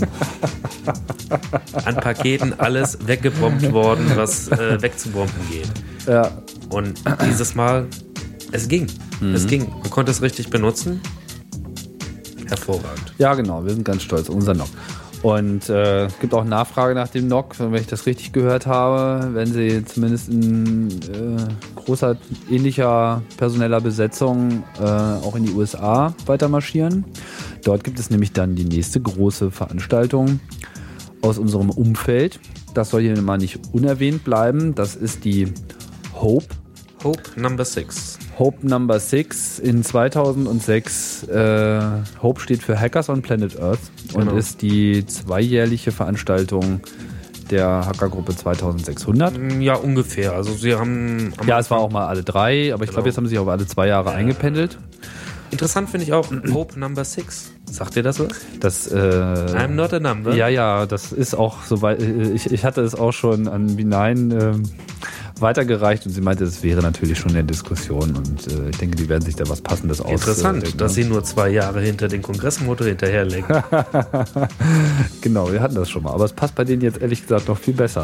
an Paketen alles weggebombt worden, was äh, wegzubomben geht. Ja. Und dieses Mal, es ging. Mhm. Es ging. Man konnte es richtig benutzen. Hervorragend. Ja, genau. Wir sind ganz stolz auf unser N O C. Und äh, es gibt auch Nachfrage nach dem N O C, wenn ich das richtig gehört habe, wenn sie zumindest in äh, großer, ähnlicher personeller Besetzung äh, auch in die U S A weiter marschieren. Dort gibt es nämlich dann die nächste große Veranstaltung aus unserem Umfeld. Das soll hier mal nicht unerwähnt bleiben. Das ist die Hope. Hope Number Six. Hope Number Six in zweitausendsechs. Äh, Hope steht für Hackers on Planet Earth und genau. ist die zweijährliche Veranstaltung der Hackergruppe zweitausendsechshundert. Ja, ungefähr. Also sie haben... Ja, es war auch mal alle drei, aber ich genau. glaube, jetzt haben sie sich auf alle zwei Jahre äh, eingependelt. Interessant finde ich auch Hope Number Six. Sagt ihr das was? Das, äh, I'm not a number. Ja, ja, das ist auch soweit. Ich, ich hatte es auch schon an B neun äh, weitergereicht und sie meinte, es wäre natürlich schon eine Diskussion und äh, ich denke, die werden sich da was Passendes aus. Interessant, äh, dass sie nur zwei Jahre hinter den Kongressmotor hinterherlegen. Genau, wir hatten das schon mal, aber es passt bei denen jetzt ehrlich gesagt noch viel besser.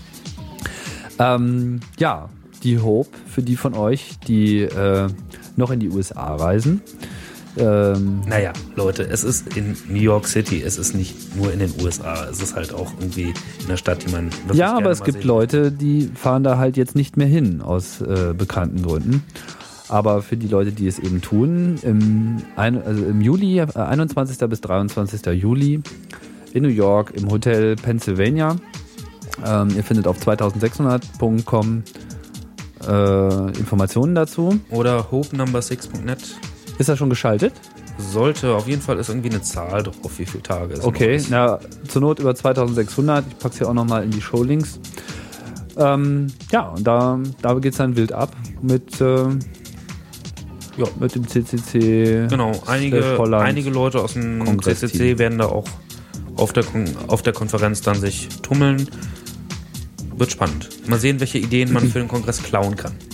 Ähm, ja, die Hope für die von euch, die äh, noch in die U S A reisen. Ähm, naja, Leute, es ist in New York City, es ist nicht nur in den U S A, es ist halt auch irgendwie in der Stadt, die man wirklich ja, aber es mal gibt sehen Leute, die fahren da halt jetzt nicht mehr hin, aus äh, bekannten Gründen. Aber für die Leute, die es eben tun, im, ein, also im Juli, äh, einundzwanzigsten bis dreiundzwanzigsten Juli in New York im Hotel Pennsylvania. Ähm, ihr findet auf zweitausendsechshundert Punkt com äh, Informationen dazu. Oder hope number six Punkt net. Ist das schon geschaltet? Sollte, auf jeden Fall ist irgendwie eine Zahl drauf, wie viele Tage es okay, na, zur Not über zweitausendsechshundert. Ich packe es hier auch nochmal in die Showlinks. Ähm, ja, und da, da geht es dann wild ab mit, äh, ja, mit dem C C C. Genau, einige, einige Leute aus dem C C C werden da auch auf der, auf der Konferenz dann sich tummeln. Wird spannend. Mal sehen, welche Ideen man für den Kongress klauen kann.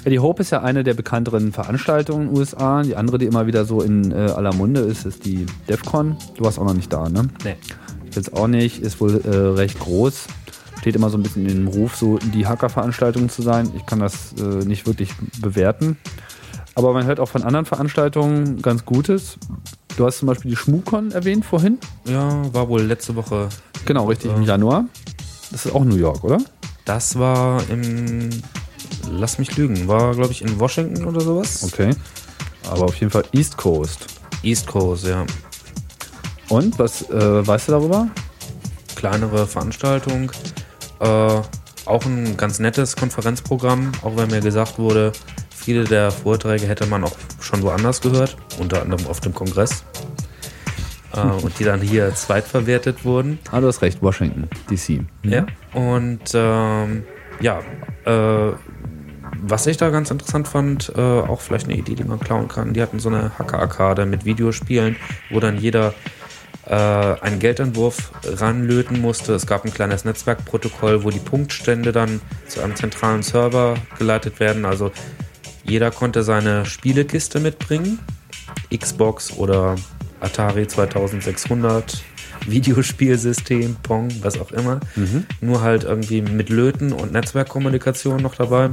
Ja, die Hope ist ja eine der bekannteren Veranstaltungen in den U S A. Die andere, die immer wieder so in äh, aller Munde ist, ist die DEFCON. Du warst auch noch nicht da, ne? Nee. Jetzt auch nicht, ist wohl äh, recht groß. Steht immer so ein bisschen in dem Ruf, so die Hacker-Veranstaltung zu sein. Ich kann das äh, nicht wirklich bewerten. Aber man hört auch von anderen Veranstaltungen ganz Gutes. Du hast zum Beispiel die ShmooCon erwähnt vorhin. Ja, war wohl letzte Woche. Genau, richtig, im Januar. Das ist auch New York, oder? Das war im, lass mich lügen, war glaube ich in Washington oder sowas. Okay, aber auf jeden Fall East Coast. East Coast, ja. Und, was äh, weißt du darüber? Kleinere Veranstaltung, äh, auch ein ganz nettes Konferenzprogramm, auch wenn mir gesagt wurde, viele der Vorträge hätte man auch schon woanders gehört, unter anderem auf dem Kongress. Äh, und die dann hier zweitverwertet wurden. Ah, du hast recht, Washington, D C. Mhm. Ja, und ähm, ja, äh, was ich da ganz interessant fand, äh, auch vielleicht eine Idee, die man klauen kann, die hatten so eine Hacker-Arkade mit Videospielen, wo dann jeder äh, einen Geldentwurf ranlöten musste. Es gab ein kleines Netzwerkprotokoll, wo die Punktstände dann zu einem zentralen Server geleitet werden. Also jeder konnte seine Spielekiste mitbringen, Xbox oder Atari zweitausendsechshundert, Videospielsystem, Pong, was auch immer. Mhm. Nur halt irgendwie mit Löten und Netzwerkkommunikation noch dabei.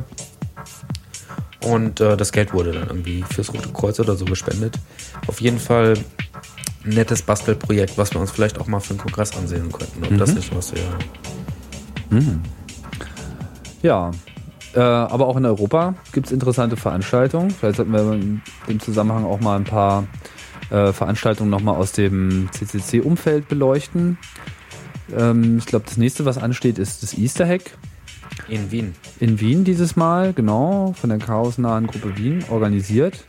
Und äh, das Geld wurde dann irgendwie fürs Rote Kreuz oder so gespendet. Auf jeden Fall ein nettes Bastelprojekt, was wir uns vielleicht auch mal für den Kongress ansehen könnten. Ob mhm. das nicht was wäre. Mhm. Ja, äh, aber auch in Europa gibt es interessante Veranstaltungen. Vielleicht sollten wir in dem Zusammenhang auch mal ein paar äh, Veranstaltungen nochmal aus dem C C C-Umfeld beleuchten. Ähm, ich glaube, das nächste, was ansteht, ist das Easter Hack. In Wien. In Wien dieses Mal, genau, von der chaosnahen Gruppe Wien organisiert.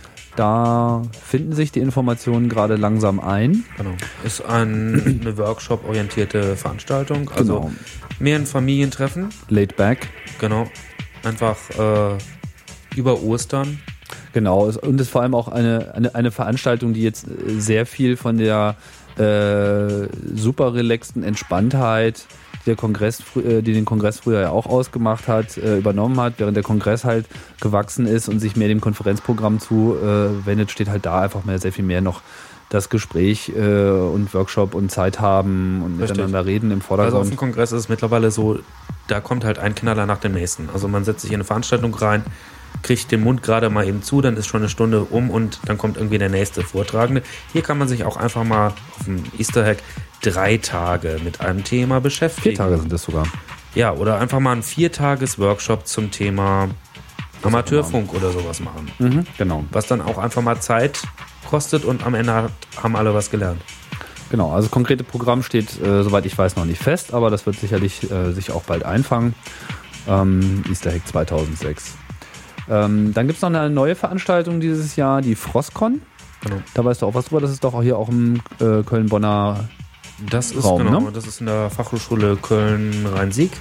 Da finden sich die Informationen gerade langsam ein. Genau. Ist ein, eine Workshop-orientierte Veranstaltung, also genau. Mehr ein Familientreffen. Laid back. Genau. Einfach äh, über Ostern. Genau, und es ist vor allem auch eine, eine, eine Veranstaltung, die jetzt sehr viel von der äh, super relaxten Entspanntheit, die der Kongress, die den Kongress früher ja auch ausgemacht hat, äh, übernommen hat, während der Kongress halt gewachsen ist und sich mehr dem Konferenzprogramm zuwendet, äh, steht halt da einfach mehr, sehr viel mehr noch das Gespräch äh, und Workshop und Zeit haben und Richtig. Miteinander reden im Vordergrund. Also auf dem Kongress ist es mittlerweile so, da kommt halt ein Knaller nach dem nächsten. Also man setzt sich in eine Veranstaltung rein, kriegt den Mund gerade mal eben zu, dann ist schon eine Stunde um und dann kommt irgendwie der nächste Vortragende. Hier kann man sich auch einfach mal auf dem Easter Hack drei Tage mit einem Thema beschäftigen. Vier Tage sind das sogar. Ja, oder einfach mal einen Viertages-Workshop zum Thema Amateurfunk oder sowas machen. Mhm, genau. Was dann auch einfach mal Zeit kostet und am Ende hat, haben alle was gelernt. Genau, also das konkrete Programm steht, äh, soweit ich weiß, noch nicht fest, aber das wird sicherlich äh, sich auch bald einfangen. Ähm, Easter Hack zweitausendsechs. Ähm, dann gibt es noch eine neue Veranstaltung dieses Jahr, die Frostcon. Genau. Da weißt du auch was drüber, das ist doch auch hier auch im äh, Köln-Bonner Das ist Raum, genau, ne? Das ist in der Fachhochschule Köln-Rhein-Sieg.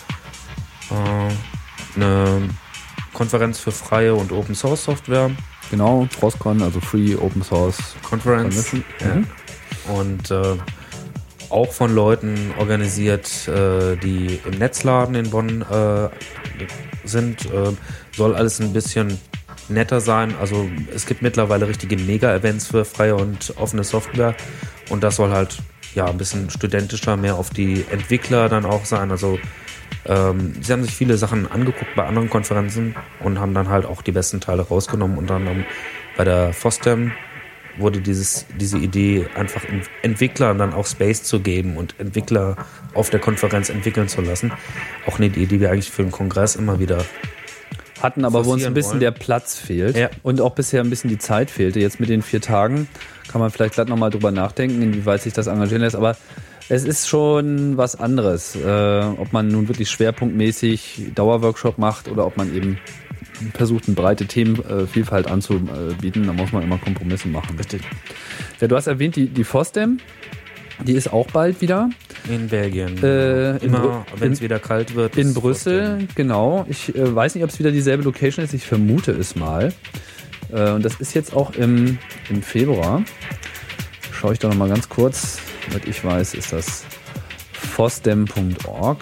Äh, eine Konferenz für freie und Open Source Software. Genau, Frostcon, also Free Open Source Conference. Ja. Mhm. Und äh, auch von Leuten organisiert, äh, die im Netzladen in Bonn äh, sind. Äh, soll alles ein bisschen netter sein. Also es gibt mittlerweile richtige Mega-Events für freie und offene Software. Und das soll halt ja ein bisschen studentischer, mehr auf die Entwickler dann auch sein. Also ähm, sie haben sich viele Sachen angeguckt bei anderen Konferenzen und haben dann halt auch die besten Teile rausgenommen. Und dann bei der FOSDEM wurde dieses, diese Idee, einfach Entwicklern dann auch Space zu geben und Entwickler auf der Konferenz entwickeln zu lassen. Auch eine Idee, die wir eigentlich für den Kongress immer wieder hatten, aber wo uns ein bisschen wollen. Der Platz fehlt ja. Und auch bisher ein bisschen die Zeit fehlte. Jetzt mit den vier Tagen kann man vielleicht gleich nochmal drüber nachdenken, inwieweit sich das engagieren lässt, aber es ist schon was anderes, äh, ob man nun wirklich schwerpunktmäßig Dauerworkshop macht oder ob man eben versucht, eine breite Themenvielfalt anzubieten. Da muss man immer Kompromisse machen. Richtig. Ja, du hast erwähnt, die, die FOSDEM, die ist auch bald wieder. In Belgien. Äh, Immer, wenn es wieder kalt wird. In Brüssel, FOSDEM. Genau. Ich äh, weiß nicht, ob es wieder dieselbe Location ist. Ich vermute es mal. Äh, und das ist jetzt auch im, im Februar. Schaue ich doch noch mal ganz kurz. Soweit ich weiß, ist das fosdem punkt org.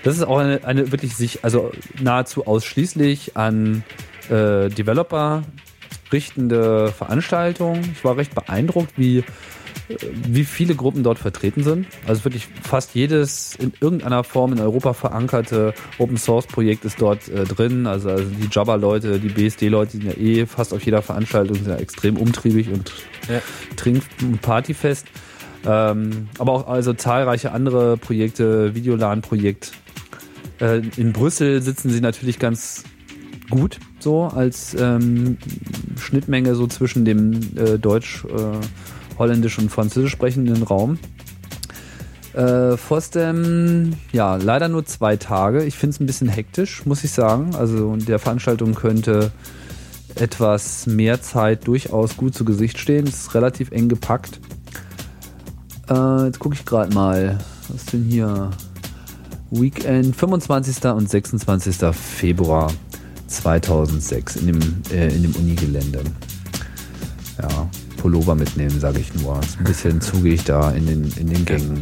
Das ist auch eine, eine wirklich sich, also nahezu ausschließlich an äh, Developer richtende Veranstaltung. Ich war recht beeindruckt, wie, wie viele Gruppen dort vertreten sind. Also wirklich fast jedes in irgendeiner Form in Europa verankerte Open-Source-Projekt ist dort äh, drin. Also, also die Jabba-Leute, die B S D-Leute sind ja eh fast auf jeder Veranstaltung sind ja extrem umtriebig und ja. Trink- und Partyfest. Ähm, aber auch also zahlreiche andere Projekte, Videolan-Projekt. Äh, in Brüssel sitzen sie natürlich ganz gut so als ähm, Schnittmenge so zwischen dem äh, deutsch, äh, holländisch und französisch sprechenden Raum. Äh, FOSDEM, ja, leider nur zwei Tage. Ich finde es ein bisschen hektisch, muss ich sagen. Also der Veranstaltung könnte etwas mehr Zeit durchaus gut zu Gesicht stehen. Es ist relativ eng gepackt. Äh, jetzt gucke ich gerade mal, was ist denn hier? Weekend, fünfundzwanzigsten und sechsundzwanzigsten Februar zweitausendsechs in dem, äh, in dem Unigelände. Ja, Pullover mitnehmen, sage ich nur. Ist ein bisschen zugig da in den, in den Gängen.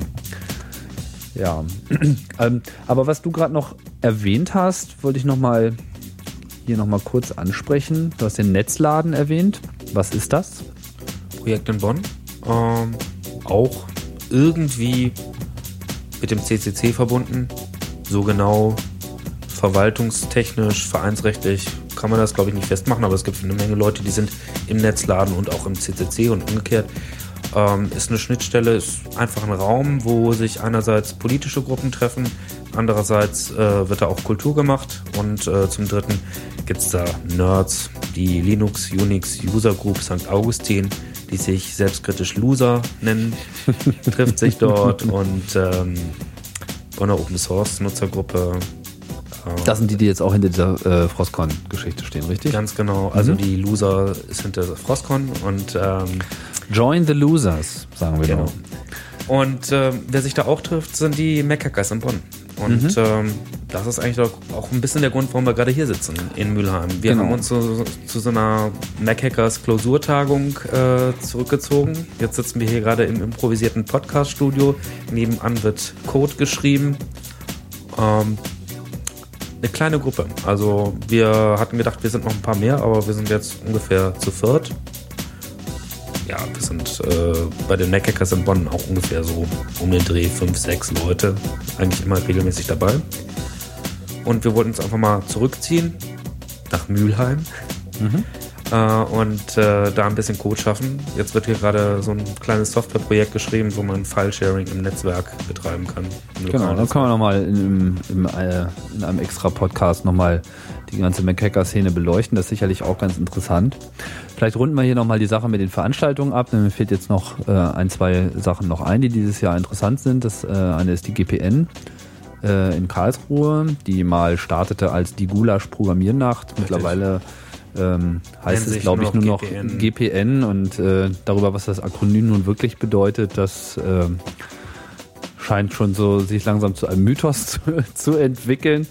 Ja, ähm, aber was du gerade noch erwähnt hast, wollte ich noch mal hier noch mal kurz ansprechen. Du hast den Netzladen erwähnt. Was ist das? Projekt in Bonn. Ähm, auch irgendwie mit dem C C C verbunden. So genau verwaltungstechnisch, vereinsrechtlich kann man das, glaube ich, nicht festmachen, aber es gibt eine Menge Leute, die sind im Netzladen und auch im C C C und umgekehrt. Ähm, ist eine Schnittstelle, ist einfach ein Raum, wo sich einerseits politische Gruppen treffen, andererseits äh, wird da auch Kultur gemacht und äh, zum Dritten gibt es da Nerds, die Linux, Unix, User Group Sankt Augustin, die sich selbstkritisch Loser nennen, trifft sich dort und ähm, Bonner Open Source Nutzergruppe. Das sind die, die jetzt auch hinter dieser äh, Frostcon-Geschichte stehen, richtig? Ganz genau. Also mhm. die Loser ist hinter Frostcon und ähm, Join the Losers, sagen wir genau. Doch. Und äh, wer sich da auch trifft, sind die Mac-Hackers in Bonn. Und mhm. ähm, das ist eigentlich auch ein bisschen der Grund, warum wir gerade hier sitzen in Mülheim. Wir genau. haben uns zu, zu so einer Mac-Hackers Klausurtagung äh, zurückgezogen. Jetzt sitzen wir hier gerade im improvisierten Podcast-Studio. Nebenan wird Code geschrieben. Ähm, Eine kleine Gruppe. Also wir hatten gedacht, wir sind noch ein paar mehr, aber wir sind jetzt ungefähr zu viert. Ja, wir sind äh, bei den Mac-Hackers in Bonn auch ungefähr so um den Dreh fünf, sechs Leute. Eigentlich immer regelmäßig dabei. Und wir wollten uns einfach mal zurückziehen nach Mülheim. Mhm. Äh, und äh, da ein bisschen Code schaffen. Jetzt wird hier gerade so ein kleines Softwareprojekt geschrieben, wo man File-Sharing im Netzwerk betreiben kann. Genau, dann können wir nochmal in, in, äh, in einem extra Podcast nochmal die ganze Mac-Hacker-Szene beleuchten. Das ist sicherlich auch ganz interessant. Vielleicht runden wir hier nochmal die Sache mit den Veranstaltungen ab. Mir fehlt jetzt noch äh, ein, zwei Sachen noch ein, die dieses Jahr interessant sind. Das äh, eine ist die G P N äh, in Karlsruhe, die mal startete als die Gulasch-Programmiernacht. Mittlerweile Ähm, heißt es, glaube ich, nur noch G P N, G P N und äh, darüber, was das Akronym nun wirklich bedeutet, das äh, scheint schon so sich langsam zu einem Mythos zu, zu entwickeln.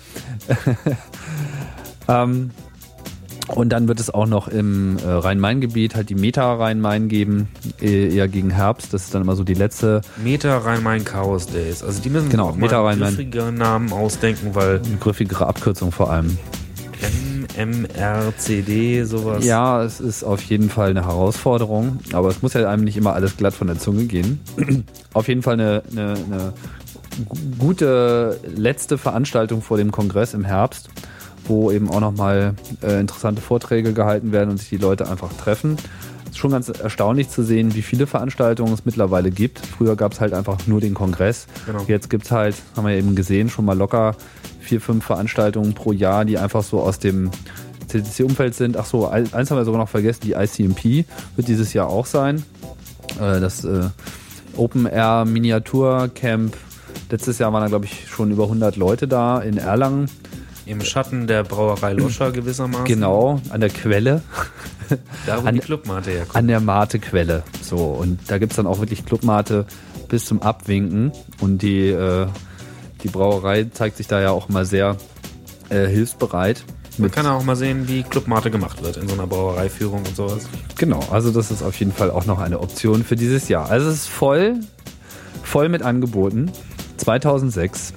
ähm, und dann wird es auch noch im äh, Rhein-Main-Gebiet halt die Meta-Rhein-Main geben, eher gegen Herbst. Das ist dann immer so die letzte. Meta-Rhein-Main-Chaos Days. Also die müssen genau, auch Meta mal griffige Namen ausdenken, weil... Eine griffigere Abkürzung vor allem. M R C D, sowas. Ja, es ist auf jeden Fall eine Herausforderung, aber es muss ja einem nicht immer alles glatt von der Zunge gehen. Auf jeden Fall eine, eine, eine gute letzte Veranstaltung vor dem Kongress im Herbst, wo eben auch nochmal äh, interessante Vorträge gehalten werden und sich die Leute einfach treffen. Es ist schon ganz erstaunlich zu sehen, wie viele Veranstaltungen es mittlerweile gibt. Früher gab es halt einfach nur den Kongress. Genau. Jetzt gibt es halt, haben wir eben gesehen, schon mal locker vier, fünf Veranstaltungen pro Jahr, die einfach so aus dem C C C-Umfeld sind. Ach so, eins haben wir sogar noch vergessen, die I C M P wird dieses Jahr auch sein. Das Open Air Miniatur Camp. Letztes Jahr waren da, glaube ich, schon über hundert Leute da in Erlangen. Im Schatten der Brauerei Loscher gewissermaßen. Genau, an der Quelle. Da, wo an, die Clubmate herkommt. An der Mate-Quelle. So, und da gibt es dann auch wirklich Clubmate bis zum Abwinken. Und die, äh, die Brauerei zeigt sich da ja auch immer sehr äh, hilfsbereit. Man kann auch mal sehen, wie Clubmate gemacht wird in so einer Brauereiführung und sowas. Genau, also das ist auf jeden Fall auch noch eine Option für dieses Jahr. Also es ist voll, voll mit Angeboten. zweitausendsechs.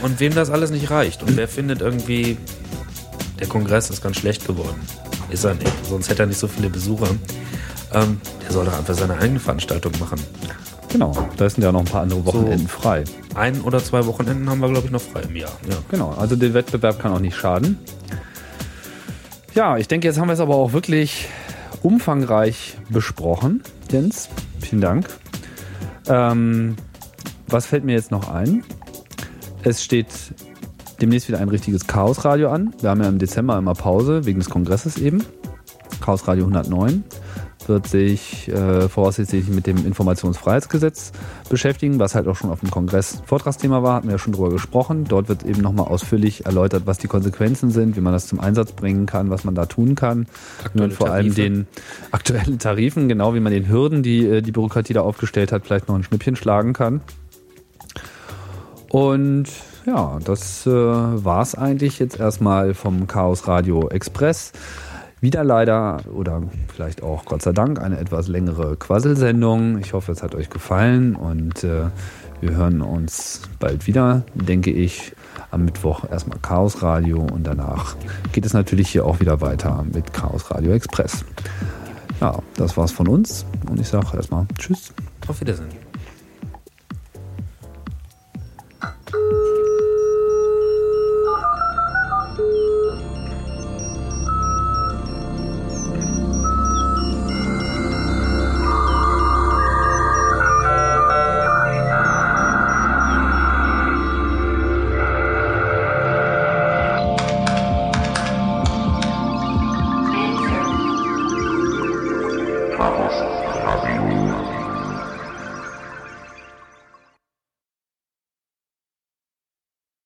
Und wem das alles nicht reicht und wer findet irgendwie, der Kongress ist ganz schlecht geworden. Ist er nicht, sonst hätte er nicht so viele Besucher. Ähm, der soll doch einfach seine eigene Veranstaltung machen. Genau, da sind ja noch ein paar andere Wochenenden so frei. Ein oder zwei Wochenenden haben wir, glaube ich, noch frei im Jahr. Ja, genau, also der Wettbewerb kann auch nicht schaden. Ja, ich denke, jetzt haben wir es aber auch wirklich umfangreich besprochen. Jens, vielen Dank. Ähm, was fällt mir jetzt noch ein? Es steht demnächst wieder ein richtiges Chaosradio an. Wir haben ja im Dezember immer Pause, wegen des Kongresses eben. Chaosradio hundertneun wird sich äh, voraussichtlich mit dem Informationsfreiheitsgesetz beschäftigen, was halt auch schon auf dem Kongress Vortragsthema war, hatten wir ja schon drüber gesprochen. Dort wird eben nochmal ausführlich erläutert, was die Konsequenzen sind, wie man das zum Einsatz bringen kann, was man da tun kann. Aktuelle und vor Tarife. allem den aktuellen Tarifen, genau wie man den Hürden, die die Bürokratie da aufgestellt hat, vielleicht noch ein Schnippchen schlagen kann. Und ja, das äh, war es eigentlich jetzt erstmal vom Chaos Radio Express. Wieder leider oder vielleicht auch Gott sei Dank eine etwas längere Quasselsendung. Ich hoffe, es hat euch gefallen und äh, wir hören uns bald wieder, denke ich. Am Mittwoch erstmal Chaos Radio und danach geht es natürlich hier auch wieder weiter mit Chaos Radio Express. Ja, das war's von uns und ich sage erstmal Tschüss. Auf Wiedersehen. Troubles.